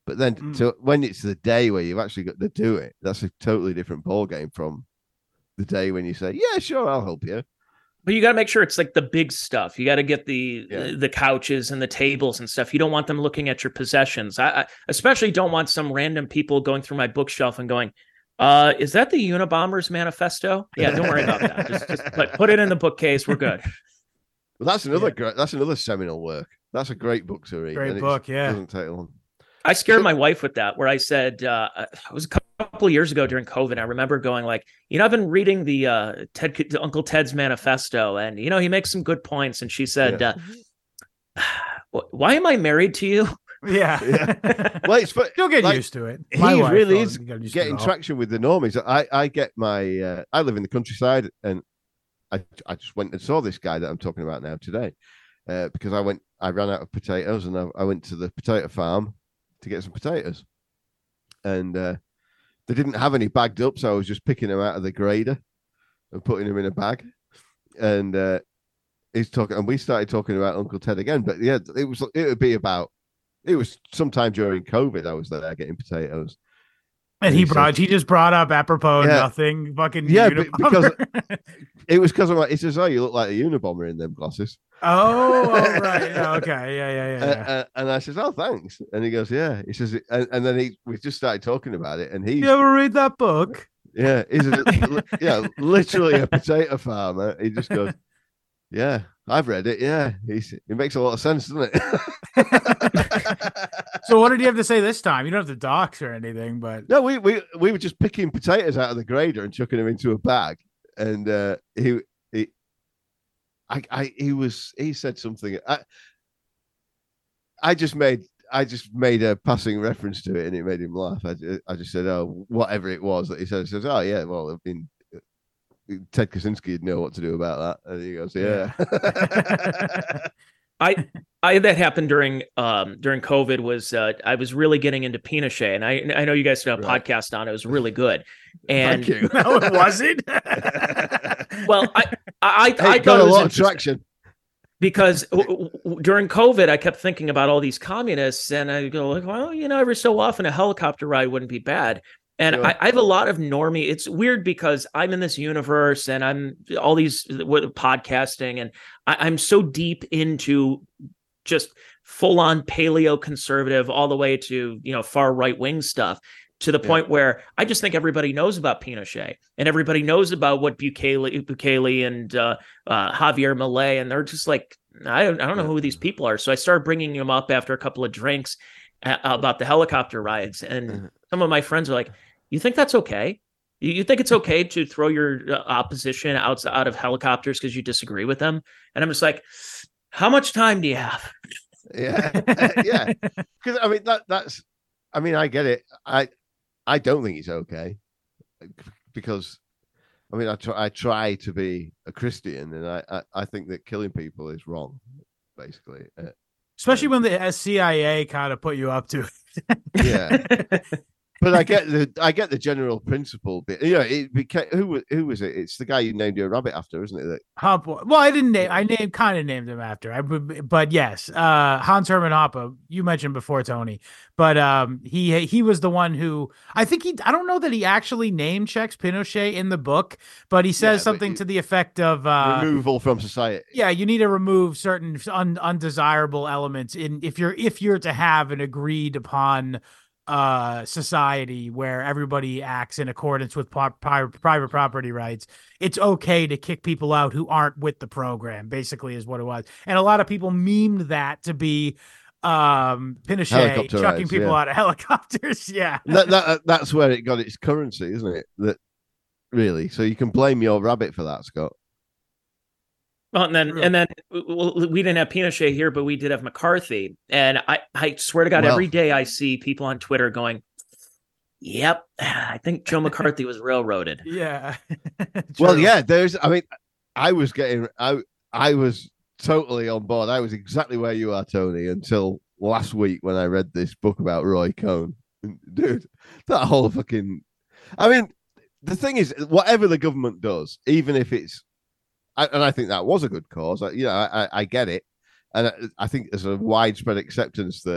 C: But then so when it's the day where you've actually got to do it, that's a totally different ball game from the day when you say, yeah, sure, I'll help you.
B: But you got to make sure it's like the big stuff. You got to get the couches and the tables and stuff. You don't want them looking at your possessions. I especially don't want some random people going through my bookshelf and going, is that the Unabomber's manifesto? Yeah, don't worry about that. Just put it in the bookcase. We're good.
C: Well, that's another seminal work. That's a great book to read.
D: Great book, yeah.
C: It doesn't take long.
B: I scared my wife with that, where I said, it was a couple of years ago during COVID. I remember going like, I've been reading the Uncle Ted's manifesto, and, he makes some good points. And she said, why am I married to you?
D: Yeah.
C: Well, it's
D: you'll get used to it.
C: He really is getting traction with the normies. I get my, I live in the countryside, and I just went and saw this guy that I'm talking about now today, because I ran out of potatoes, and I went to the potato farm to get some potatoes, and they didn't have any bagged up, so I was just picking them out of the grader and putting them in a bag. And he's talking, and we started talking about Uncle Ted again. But yeah, it was sometime during COVID I was there getting potatoes.
D: And he just brought up apropos nothing, fucking
C: because it was because he says, "Oh, you look like a Unabomber in them glasses."
D: Oh, right, okay, yeah.
C: And I says, "Oh, thanks." And he goes, "Yeah." He says, and then we just started talking about it. And
D: you ever read that book?
C: Yeah, he's literally a potato farmer. He just goes, "Yeah, I've read it. Yeah, it makes a lot of sense, doesn't it?"
D: So what did you have to say this time? You don't have to dox or anything, but
C: no, we were just picking potatoes out of the grader and chucking them into a bag. And he said something. I just made a passing reference to it, and it made him laugh. I just said, "Oh, whatever it was that he said." He says, "Oh yeah, well, I mean, Ted Kaczynski would know what to do about that." And he goes, "Yeah."
B: I that happened during COVID was I was really getting into Pinochet, and I know you guys did a podcast on it. It was really good. And
C: thank you.
D: No, it wasn't.
B: Well, I
C: got a lot of traction
B: because during COVID I kept thinking about all these communists, and I go like, well, every so often a helicopter ride wouldn't be bad. And sure. I have a lot of normie. It's weird because I'm in this universe and I'm all these podcasting, and I'm so deep into just full on paleo conservative all the way to, far right wing stuff, to the point where I just think everybody knows about Pinochet and everybody knows about what Bukele and Javier Milei, and they're just like, I don't know who these people are. So I started bringing them up after a couple of drinks about the helicopter rides, and some of my friends are like, "You think that's okay? You think it's okay to throw your opposition out of helicopters because you disagree with them?" And I'm just like, how much time do you have?
C: Yeah. Because I mean that's I mean, I get it. I don't think it's okay, because I mean I try to be a Christian, and I think that killing people is wrong, basically.
D: Especially when the CIA kind of put you up to it.
C: Yeah. But I get the general principle bit. It became, who was it? It's the guy you named your rabbit after, isn't it?
D: Hump. Well, I didn't name. I kind of named him after. But yes, Hans Hermann Hoppe. You mentioned before, Tony. But he was the one who I think I don't know that he actually name checks Pinochet in the book, but he says something to the effect of
C: removal from society.
D: Yeah, you need to remove certain undesirable elements if you're to have an agreed upon society where everybody acts in accordance with private property rights. It's okay to kick people out who aren't with the program, basically, is what it was. And a lot of people memed that to be Pinochet chucking people out of helicopters. Yeah.
C: That's where it got its currency, isn't it? That really. So you can blame your rabbit for that, Scott.
B: Well, and then we didn't have Pinochet here, but we did have McCarthy. And I swear to God, every day I see people on Twitter going, "Yep, I think Joe McCarthy was railroaded."
D: Yeah.
C: Well, yeah, I was totally on board. I was exactly where you are, Tony, until last week when I read this book about Roy Cohn. Dude, that whole fucking... I mean, the thing is, whatever the government does, even if it's... And I think that was a good cause. I get it. And I think there's a widespread acceptance that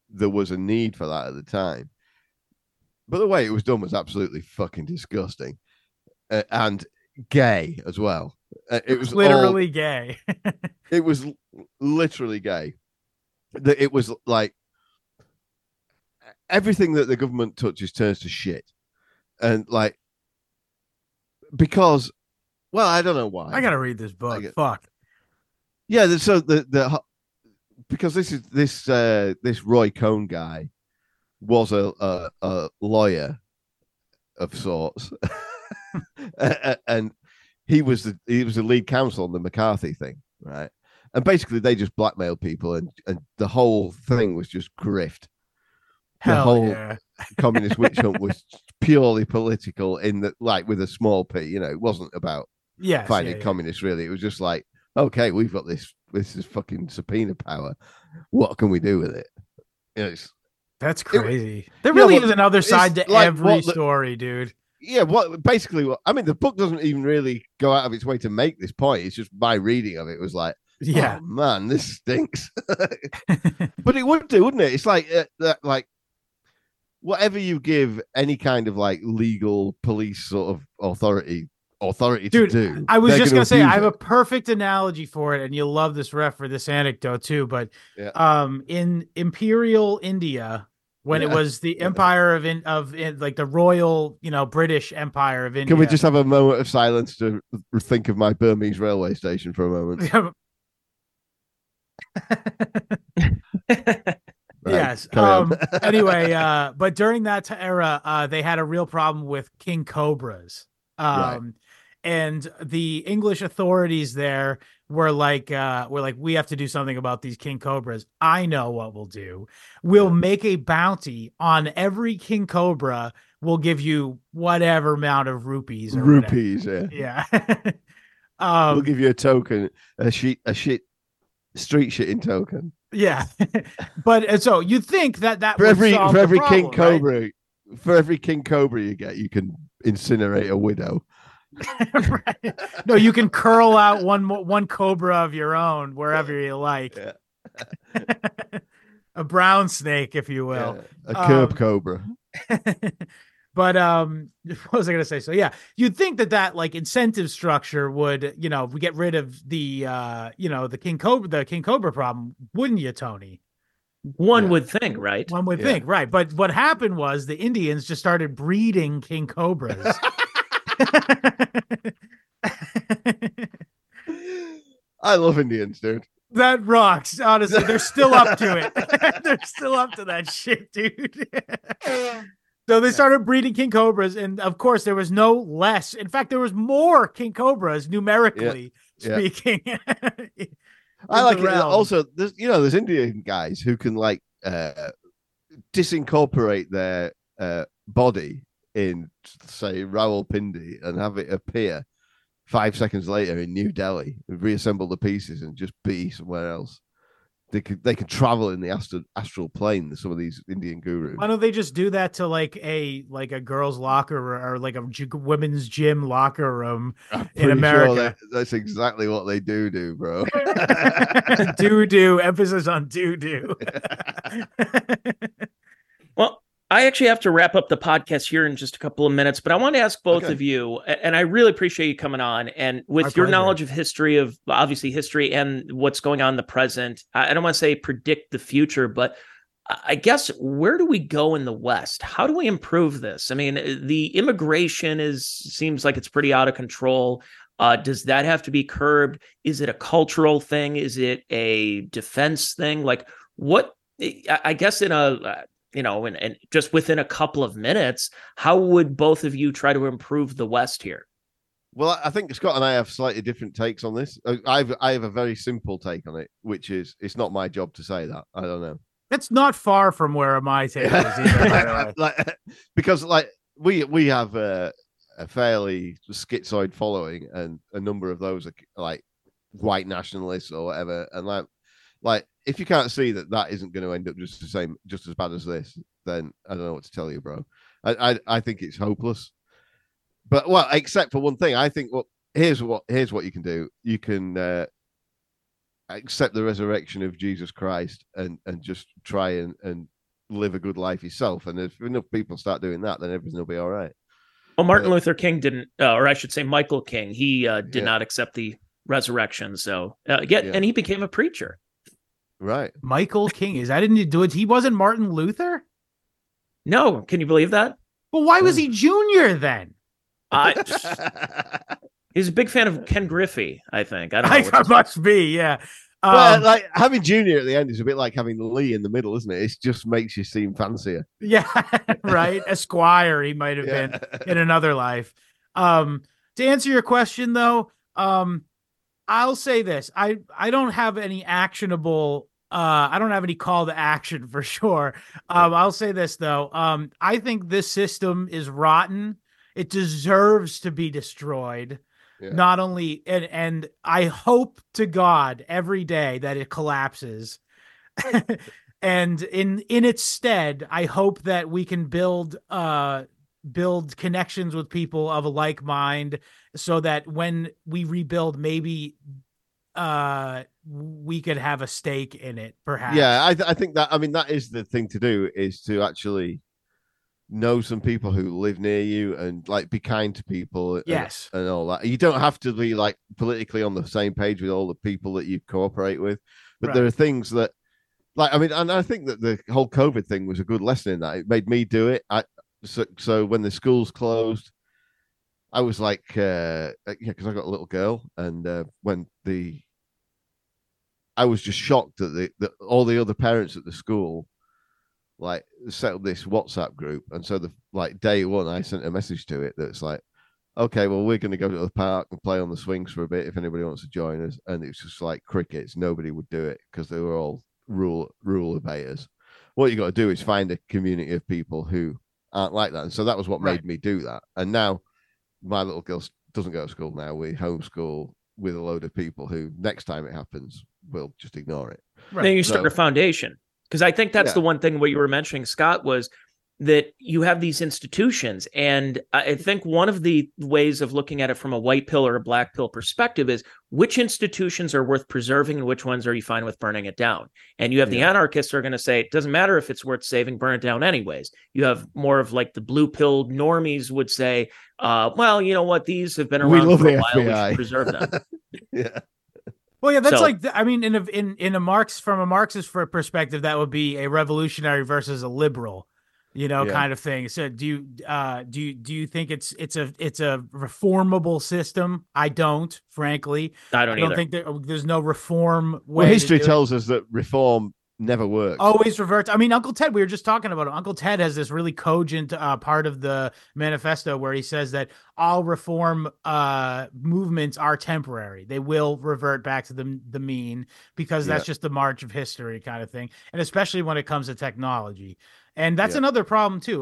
C: there was a need for that at the time. But the way it was done was absolutely fucking disgusting, and gay as well. It was
D: literally gay.
C: It was literally gay. It was like everything that the government touches turns to shit, and like because, well, I don't know why.
D: I gotta read this book. Fuck.
C: Yeah, so the because this Roy Cohn guy was a lawyer of sorts, and he was the lead counsel on the McCarthy thing, right? And basically, they just blackmailed people, and the whole thing was just grift. The whole communist witch hunt was purely political, in that, like, with a small p. You know, it wasn't about finding communists. Really, it was just like, okay, we've got this is fucking subpoena power. What can we do with it? You know,
D: that's crazy. There really is another side to like every story, dude.
C: Yeah, I mean, the book doesn't even really go out of its way to make this point. It's just my reading of it was like, oh, man, this stinks. But it would do, wouldn't it? It's like like whatever you give any kind of like legal police sort of authority
D: dude,
C: to do.
D: I was just gonna say I have a perfect analogy for it, and you'll love this for this anecdote too. But in Imperial India, when it was the empire of like the royal, British Empire of India.
C: Can we just have a moment of silence to think of my Burmese railway station for a moment?
D: Yes. Anyway, but during that era, they had a real problem with king cobras. And the English authorities there were like, we have to do something about these king cobras. I know what we'll do. We'll make a bounty on every king cobra. We'll give you whatever amount of rupees. Yeah.
C: We'll give you a token, a street shitting token.
D: Yeah. But so you'd think that
C: for every
D: problem,
C: king cobra,
D: right?
C: For every king cobra you get, you can incinerate a widow.
D: Right. No, you can curl out one cobra of your own wherever you like. A brown snake, if you will.
C: Yeah. A curb cobra.
D: But what was I going to say? So yeah, you'd think that like incentive structure would, we get rid of the the king cobra problem, wouldn't you, Tony?
B: One would think, right?
D: One would think, right? But what happened was the Indians just started breeding king cobras.
C: I love Indians, dude.
D: That rocks. Honestly, they're still up to it. They're still up to that shit, dude. So they started breeding king cobras, and of course, there was no less. In fact, there was more king cobras numerically speaking.
C: I like it. Also, there's Indian guys who can like disincorporate their body in, say, Rawalpindi and have it appear 5 seconds later in New Delhi, reassemble the pieces and just be somewhere else. They could travel in the astral plane. Some of these Indian gurus.
D: Why don't they just do that to like a girl's locker or like a women's gym locker room in America?
C: Sure that's exactly what they do, bro.
D: do emphasis on do.
B: Well, I actually have to wrap up the podcast here in just a couple of minutes, but I want to ask both of you, and I really appreciate you coming on, and with your knowledge of history, of obviously history and what's going on in the present, I don't want to say predict the future, but I guess where do we go in the West? How do we improve this? I mean, the immigration seems like it's pretty out of control. Does that have to be curbed? Is it a cultural thing? Is it a defense thing? Like what, I guess and just within a couple of minutes, how would both of you try to improve the West here?
C: Well, I think Scott and I have slightly different takes on this. I have a very simple take on it, which is it's not my job to say that. I don't know.
D: It's not far from where my take is either, by the way.
C: Because we have a fairly schizoid following, and a number of those are like white nationalists or whatever, and like if you can't see that isn't going to end up just as bad as this, then I don't know what to tell you, bro. I think it's hopeless. But well, except for one thing, I think here's what you can do. You can accept the resurrection of Jesus Christ and just try and live a good life yourself. And if enough people start doing that, then everything will be all right.
B: Well, Martin Luther King didn't, or I should say Michael King, he did not accept the resurrection. So, and he became a preacher.
C: Right.
D: Michael King, is that didn't do it? He wasn't Martin Luther?
B: No. Can you believe that?
D: Well, why was he Junior then?
B: He's a big fan of Ken Griffey, I think. I don't know.
D: I must be, yeah.
C: Well, like having Junior at the end is a bit like having Lee in the middle, isn't it? It just makes you seem fancier.
D: Yeah, right. Esquire, he might have been in another life. To answer your question, though, I'll say this: I don't have any actionable. I don't have any call to action for sure. I'll say this though: I think this system is rotten. It deserves to be destroyed. Yeah. Not only and I hope to God every day that it collapses. And in its stead, I hope that we can build connections with people of a like mind, so that when we rebuild, maybe we could have a stake in it, perhaps.
C: Yeah, I think that, I mean, that is the thing to do, is to actually know some people who live near you and like be kind to people.
D: Yes.
C: And all that. You don't have to be like politically on the same page with all the people that you cooperate with, but there are things that, like, I mean, and I think that the whole COVID thing was a good lesson in that. It made me do it. So when the schools closed, I was like, because I got a little girl, and I was just shocked that all the other parents at the school like set up this WhatsApp group, and so day one I sent a message to it that's like, okay, well, we're going to go to the park and play on the swings for a bit if anybody wants to join us. And it's just like crickets. Nobody would do it because they were all rule obeyers. What you got to do is find a community of people who aren't like that, and so that was what made me do that. And now my little girl doesn't go to school now. We homeschool with a load of people who, next time it happens, will just ignore it.
B: Right. Then you start a foundation. Because I think that's the one thing what you were mentioning, Scott, was that you have these institutions. And I think one of the ways of looking at it from a white pill or a black pill perspective is which institutions are worth preserving and which ones are you fine with burning it down. And you have the anarchists who are going to say, it doesn't matter if it's worth saving, burn it down anyways. You have more of like the blue pill normies would say, well, you know what? These have been around for a while. We should preserve them.
C: Yeah.
D: Well, yeah, that's I mean, in a from a Marxist perspective, that would be a revolutionary versus a liberal, kind of thing. So do you think it's a reformable system? I don't, frankly.
B: I don't
D: think there's no reform way.
C: Well, history tells us that reform never works.
D: Always reverts. I mean, Uncle Ted, we were just talking about it. Uncle Ted has this really cogent part of the manifesto where he says that all reform movements are temporary. They will revert back to the mean, because that's just the march of history kind of thing. And especially when it comes to technology. And that's another problem too.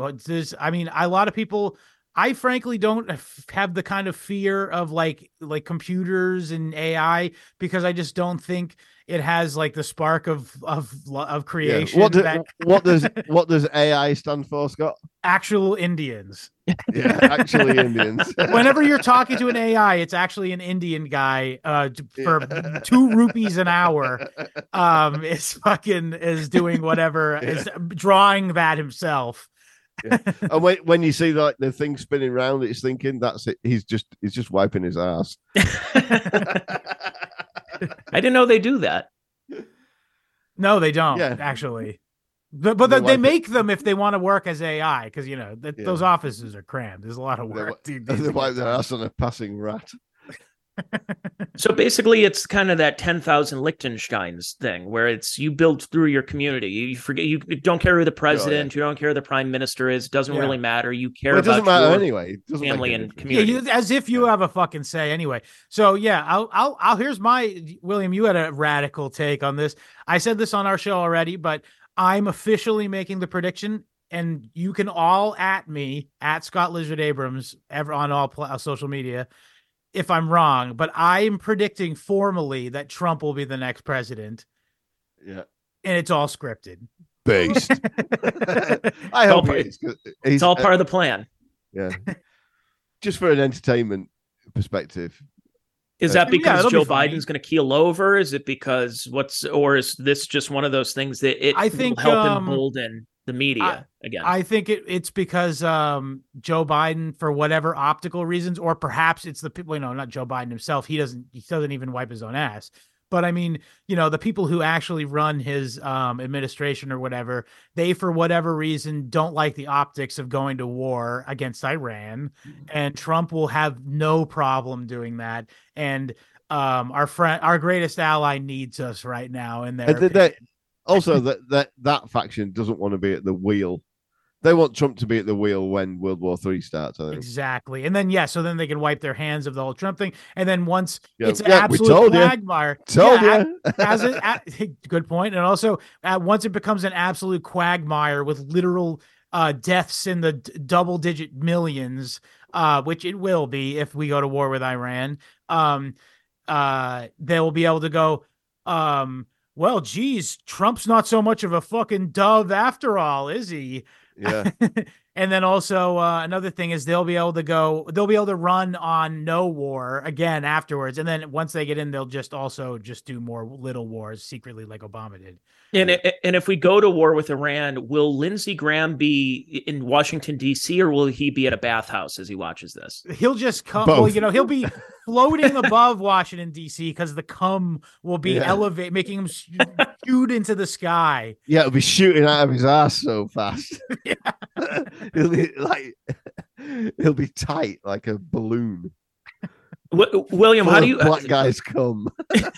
D: A lot of people, I frankly don't have the kind of fear of like computers and AI, because I just don't think it has like the spark of creation.
C: Yeah. What does AI stand for, Scott?
D: Actual Indians.
C: Yeah, actually Indians.
D: Whenever you're talking to an AI, it's actually an Indian guy for 2 rupees an hour. Is doing whatever, is drawing that himself.
C: Yeah. And when you see like the thing spinning around, it's thinking that's it. He's just wiping his ass.
B: I didn't know they do that.
D: No, they don't actually. But they make them if they want to work as AI, because those offices are crammed. There's a lot of work.
C: They wipe their ass on a passing rat.
B: So basically, it's kind of that 10,000 Liechtensteins thing, where it's you build through your community. You forget, you don't care who the president, you don't care who the prime minister is. It doesn't really matter. You care about
C: anyway.
B: Family and community.
D: As if you have a fucking say anyway. So I'll here's my William. You had a radical take on this. I said this on our show already, but I'm officially making the prediction, and you can all at me at Scott Lizard Abrams on all social media if I'm wrong, but I'm predicting formally that Trump will be the next president.
C: Yeah.
D: And it's all scripted.
C: Based. I hope
B: it's all part of the plan.
C: Yeah. Just for an entertainment perspective.
B: Is that because Joe Biden's going to keel over? Is it because or is this just one of those things that I think will help embolden the media again.
D: I think it's because Joe Biden, for whatever optical reasons, or perhaps it's the people, not Joe Biden himself. He doesn't even wipe his own ass. But I mean, the people who actually run his administration or whatever, they, for whatever reason, don't like the optics of going to war against Iran. And Trump will have no problem doing that. And our greatest ally needs us right now. And
C: also that faction doesn't want to be at the wheel. They want Trump to be at the wheel when World War III starts, I think.
D: Exactly. And then, so then they can wipe their hands of the whole Trump thing. And then once it's an absolute quagmire. Good point. And also, once it becomes an absolute quagmire with literal deaths in the double-digit millions, which it will be if we go to war with Iran, they will be able to go, well, geez, Trump's not so much of a fucking dove after all, is he?
C: Yeah.
D: And then also another thing is they'll be able to run on no war again afterwards. And then once they get in, they'll just do more little wars secretly like Obama did.
B: And if we go to war with Iran, will Lindsey Graham be in Washington, D.C., or will he be at a bathhouse as he watches this?
D: He'll just come. Both. Well, he'll be floating above Washington, D.C. because the cum will be making him shoot into the sky.
C: Yeah, it'll be shooting out of his ass so fast. He'll be tight like a balloon.
B: William, how do you
C: black guys come?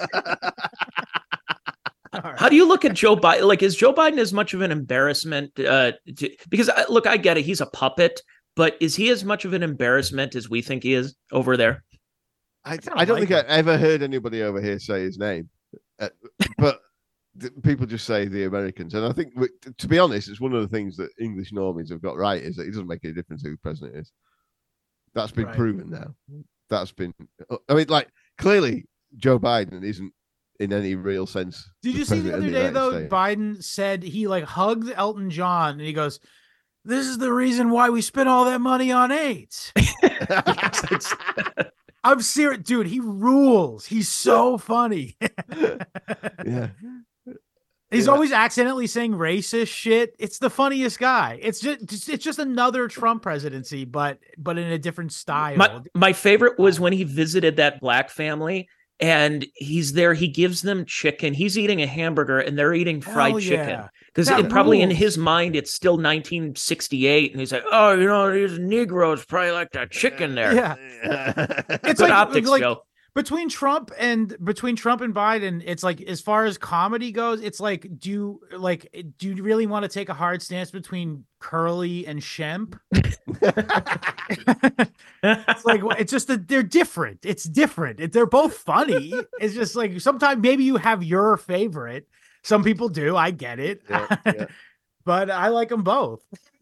B: How do you look at Joe Biden? Like, is Joe Biden as much of an embarrassment? Because look, I get it. He's a puppet, but is he as much of an embarrassment as we think he is over there?
C: I don't think I've ever heard anybody over here say his name, but people just say the Americans. And I think, to be honest, it's one of the things that English normies have got right, is that it doesn't make any difference who the president is. That's been proven now. Clearly Joe Biden isn't in any real sense.
D: Did you see the other day, though, Biden said he hugged Elton John and he goes, "This is the reason why we spent all that money on AIDS." I'm serious, dude. He rules. He's so funny.
C: Yeah.
D: He's always accidentally saying racist shit. It's the funniest guy. It's just another Trump presidency, but in a different style.
B: My favorite was when he visited that black family and he's there. He gives them chicken. He's eating a hamburger and they're eating fried chicken. Because probably in his mind, it's still 1968. And he's like, oh, these Negroes probably like that chicken there.
D: Yeah. It's
B: good optics, Joe.
D: Between Trump and Biden, it's like, as far as comedy goes, it's like, do you really want to take a hard stance between Curly and Shemp? It's like, it's just that they're different. It's different. They're both funny. It's just like, sometimes maybe you have your favorite. Some people do. I get it. Yeah. But I like them both.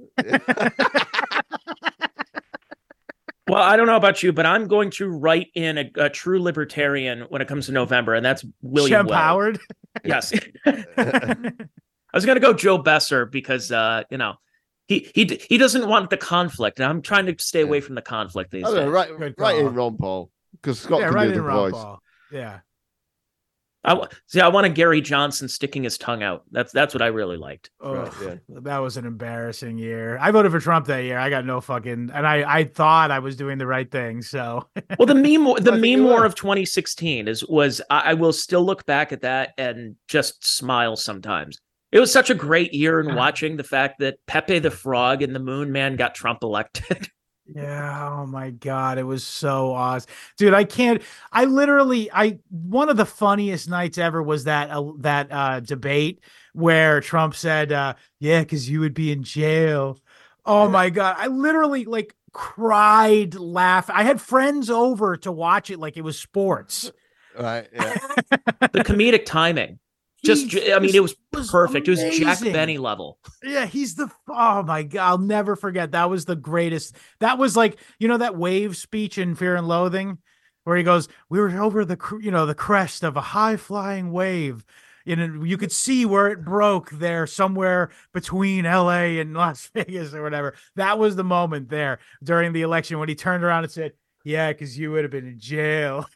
B: Well, I don't know about you, but I'm going to write in a true libertarian when it comes to November, and that's William
D: Shemp Howard.
B: Yes. I was going to go Joe Besser because, he doesn't want the conflict, and I'm trying to stay away from the conflict these days.
C: Right in Ron Paul, because Scott can do the voice.
D: Paul. Yeah.
B: I want a Gary Johnson sticking his tongue out. That's what I really liked.
D: Oh, yeah. That was an embarrassing year. I voted for Trump that year. I got no fucking, and I thought I was doing the right thing. So,
B: well, the meme war of 2016 was I will still look back at that and just smile sometimes. It was such a great year in watching the fact that Pepe the Frog and the Moon Man got Trump elected.
D: Yeah. Oh my God. It was so awesome, dude. One of the funniest nights ever was that debate where Trump said, yeah, cause you would be in jail. Oh my God. I literally cried, laughed. I had friends over to watch it. Like it was sports.
C: Right. Yeah.
B: The comedic timing. It was perfect. Amazing. It was Jack Benny level.
D: Yeah, oh my God, I'll never forget. That was the greatest. That was like, that wave speech in Fear and Loathing where he goes, we were over the crest of a high flying wave. You could see where it broke there somewhere between LA and Las Vegas or whatever. That was the moment there during the election when he turned around and said, yeah, because you would have been in jail.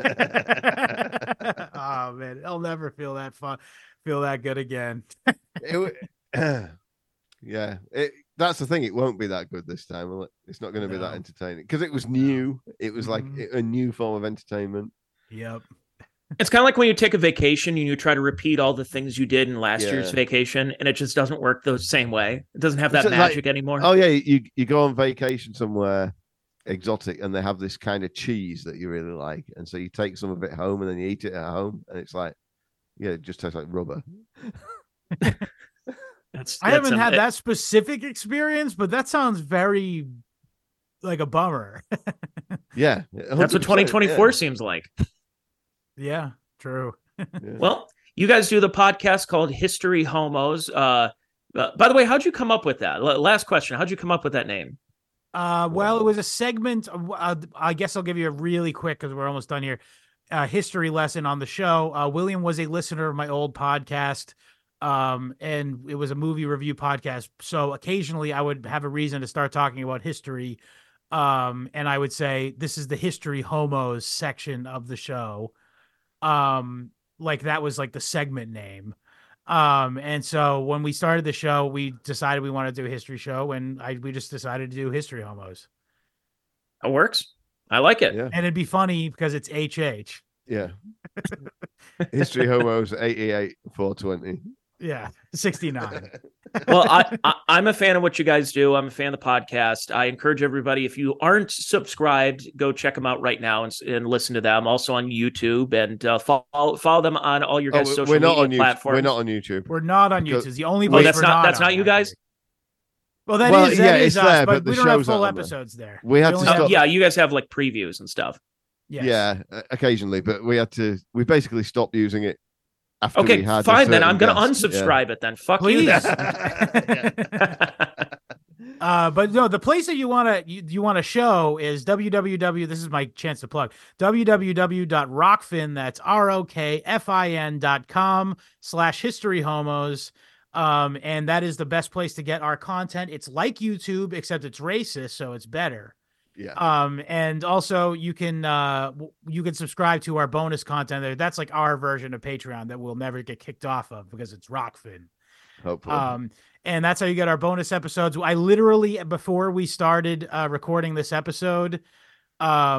D: Oh man, I'll never feel that good again.
C: Yeah, that's the thing. It won't be that good this time, will it? It's not going to be that entertaining because it was new. It was like a new form of entertainment.
D: Yep.
B: It's kind of like when you take a vacation and you try to repeat all the things you did in last year's vacation, and it just doesn't work the same way. It doesn't have that magic anymore.
C: Oh yeah, you go on vacation somewhere exotic and they have this kind of cheese that you really like, and so you take some of it home and then you eat it at home, and it's like, it just tastes like rubber.
D: I haven't had that specific experience, but that sounds very like a bummer.
C: Yeah,
B: that's what 2024 seems like.
D: Yeah, true.
B: Well, you guys do the podcast called History Homos. By the way, how'd you come up with that? Last question. How'd you come up with that name?
D: Well, it was a segment. I guess I'll give you a really quick, because we're almost done here. History lesson on the show. William was a listener of my old podcast. And it was a movie review podcast. So occasionally I would have a reason to start talking about history. And I would say, this is the History Homos section of the show. Like that was like the segment name. And so when we started the show, we decided we wanted to do a history show, and we just decided to do History Homos.
B: It works. I like it.
C: Yeah.
D: And it'd be funny because it's HH.
C: Yeah. History Homos 88 420.
D: Yeah, 69.
B: Well, I'm a fan of what you guys do. I'm a fan of the podcast. I encourage everybody, if you aren't subscribed, go check them out right now and listen to them. Also on YouTube, and follow them on all your guys' social media platforms.
C: We're not on YouTube.
D: We're not on YouTube. It's the only place
B: that's not you guys?
D: Well, that is us,
C: there,
D: but we don't have full episodes there.
C: We had to stop.
B: Yeah, you guys have like previews and stuff.
D: Yes.
C: Yeah, occasionally, but we basically stopped using it.
B: Okay, fine then. I'm going to unsubscribe it then. Fuck you.
D: But no, the place that you want to show is www. This is my chance to plug www.rockfin. That's ROKFIN.com/historyhomos. And that is the best place to get our content. It's like YouTube, except it's racist, so it's better.
C: Yeah.
D: And also you can subscribe to our bonus content there. That's like our version of Patreon that we'll never get kicked off of because it's Rockfin.
C: Hopefully.
D: And that's how you get our bonus episodes. I literally, before we started recording this episode, I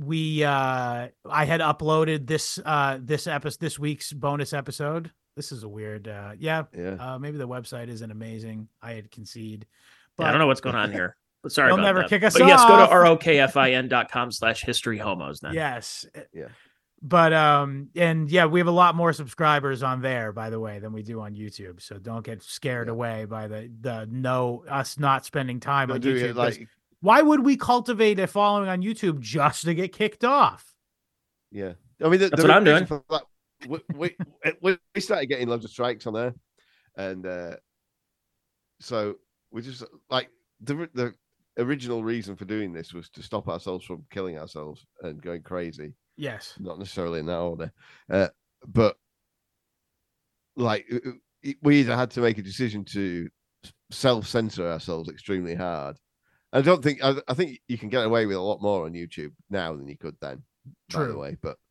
D: had uploaded this week's bonus episode. This is a weird, maybe the website isn't amazing. I had concede, but
B: I don't know what's going on here. Sorry,
D: they'll
B: about
D: never
B: that.
D: kick us
B: but
D: off.
B: Yes, go to rokfin.com/historyhomos then.
D: Yes.
C: Yeah.
D: But and yeah, we have a lot more subscribers on there, by the way, than we do on YouTube. So don't get scared away by us not spending time on YouTube. Why would we cultivate a following on YouTube just to get kicked off?
C: Yeah, I mean
B: that's what I'm doing.
C: We started getting loads of strikes on there, and so we just like the original reason for doing this was to stop ourselves from killing ourselves and going crazy.
D: Yes.
C: Not necessarily in that order. But like we either had to make a decision to self-censor ourselves extremely hard. I think you can get away with a lot more on YouTube now than you could then.
D: True.
C: By the way, but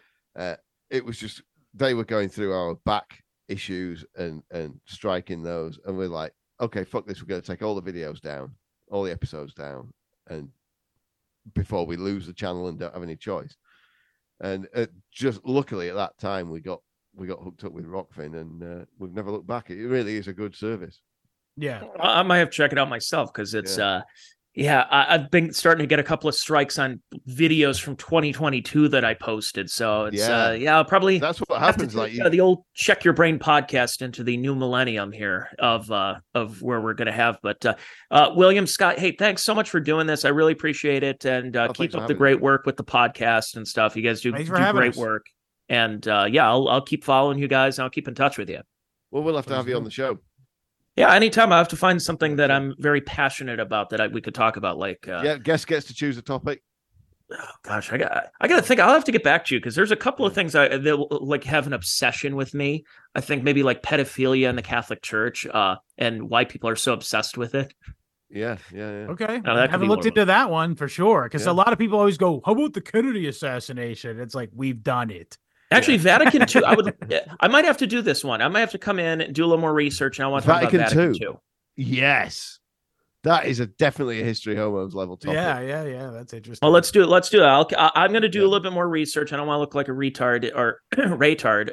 C: it was just they were going through our back issues and striking those, and we're like, okay, fuck this, we're going to take all the videos down, all the episodes down, and before we lose the channel and don't have any choice. And just luckily at that time we got hooked up with Rockfin, and we've never looked back. It really is a good service.
B: Yeah, I might have to check it out myself because it's I've been starting to get a couple of strikes on videos from 2022 that I posted. So it's I'll probably
C: that's what happens.
B: Like the old Check Your Brain podcast into the new millennium here of where we're going to have. But William, Scott, hey, thanks so much for doing this. I really appreciate it, and keep up the great work with the podcast and stuff. You guys do great work, and I'll keep following you guys, and I'll keep in touch with you.
C: Well, we'll have to have you on the show.
B: Yeah, anytime. I have to find something that I'm very passionate about that we could talk about. Like,
C: guest gets to choose a topic.
B: Oh gosh, I got to think. I'll have to get back to you because there's a couple of things that like have an obsession with me. I think maybe like pedophilia in the Catholic Church, and why people are so obsessed with it.
C: Yeah.
D: Okay, I haven't looked into that one for sure because a lot of people always go, "How about the Kennedy assassination?" It's like we've done it.
B: Actually, Vatican II. I might have to do this one. I might have to come in and do a little more research. And I want to talk about Vatican II.
C: Yes. That is definitely a History Homos level topic.
D: Yeah. That's interesting.
B: Well, let's do it. I'm going to do a little bit more research. I don't want to look like a retard or retard.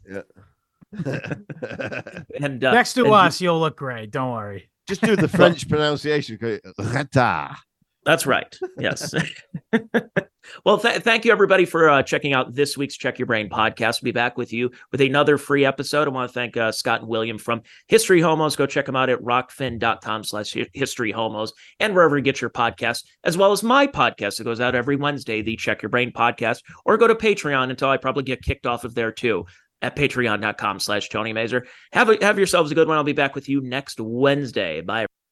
B: And
D: next to us, you'll look great. Don't worry.
C: Just do the French pronunciation.
B: That's right. Yes. Well, thank you, everybody, for checking out this week's Check Your Brain podcast. We'll be back with you with another free episode. I want to thank Scott and William from History Homos. Go check them out at rockfin.com/historyhomos and wherever you get your podcast, as well as my podcast that goes out every Wednesday, the Check Your Brain podcast, or go to Patreon until I probably get kicked off of there too at patreon.com/Tony Mazer. Have yourselves a good one. I'll be back with you next Wednesday. Bye.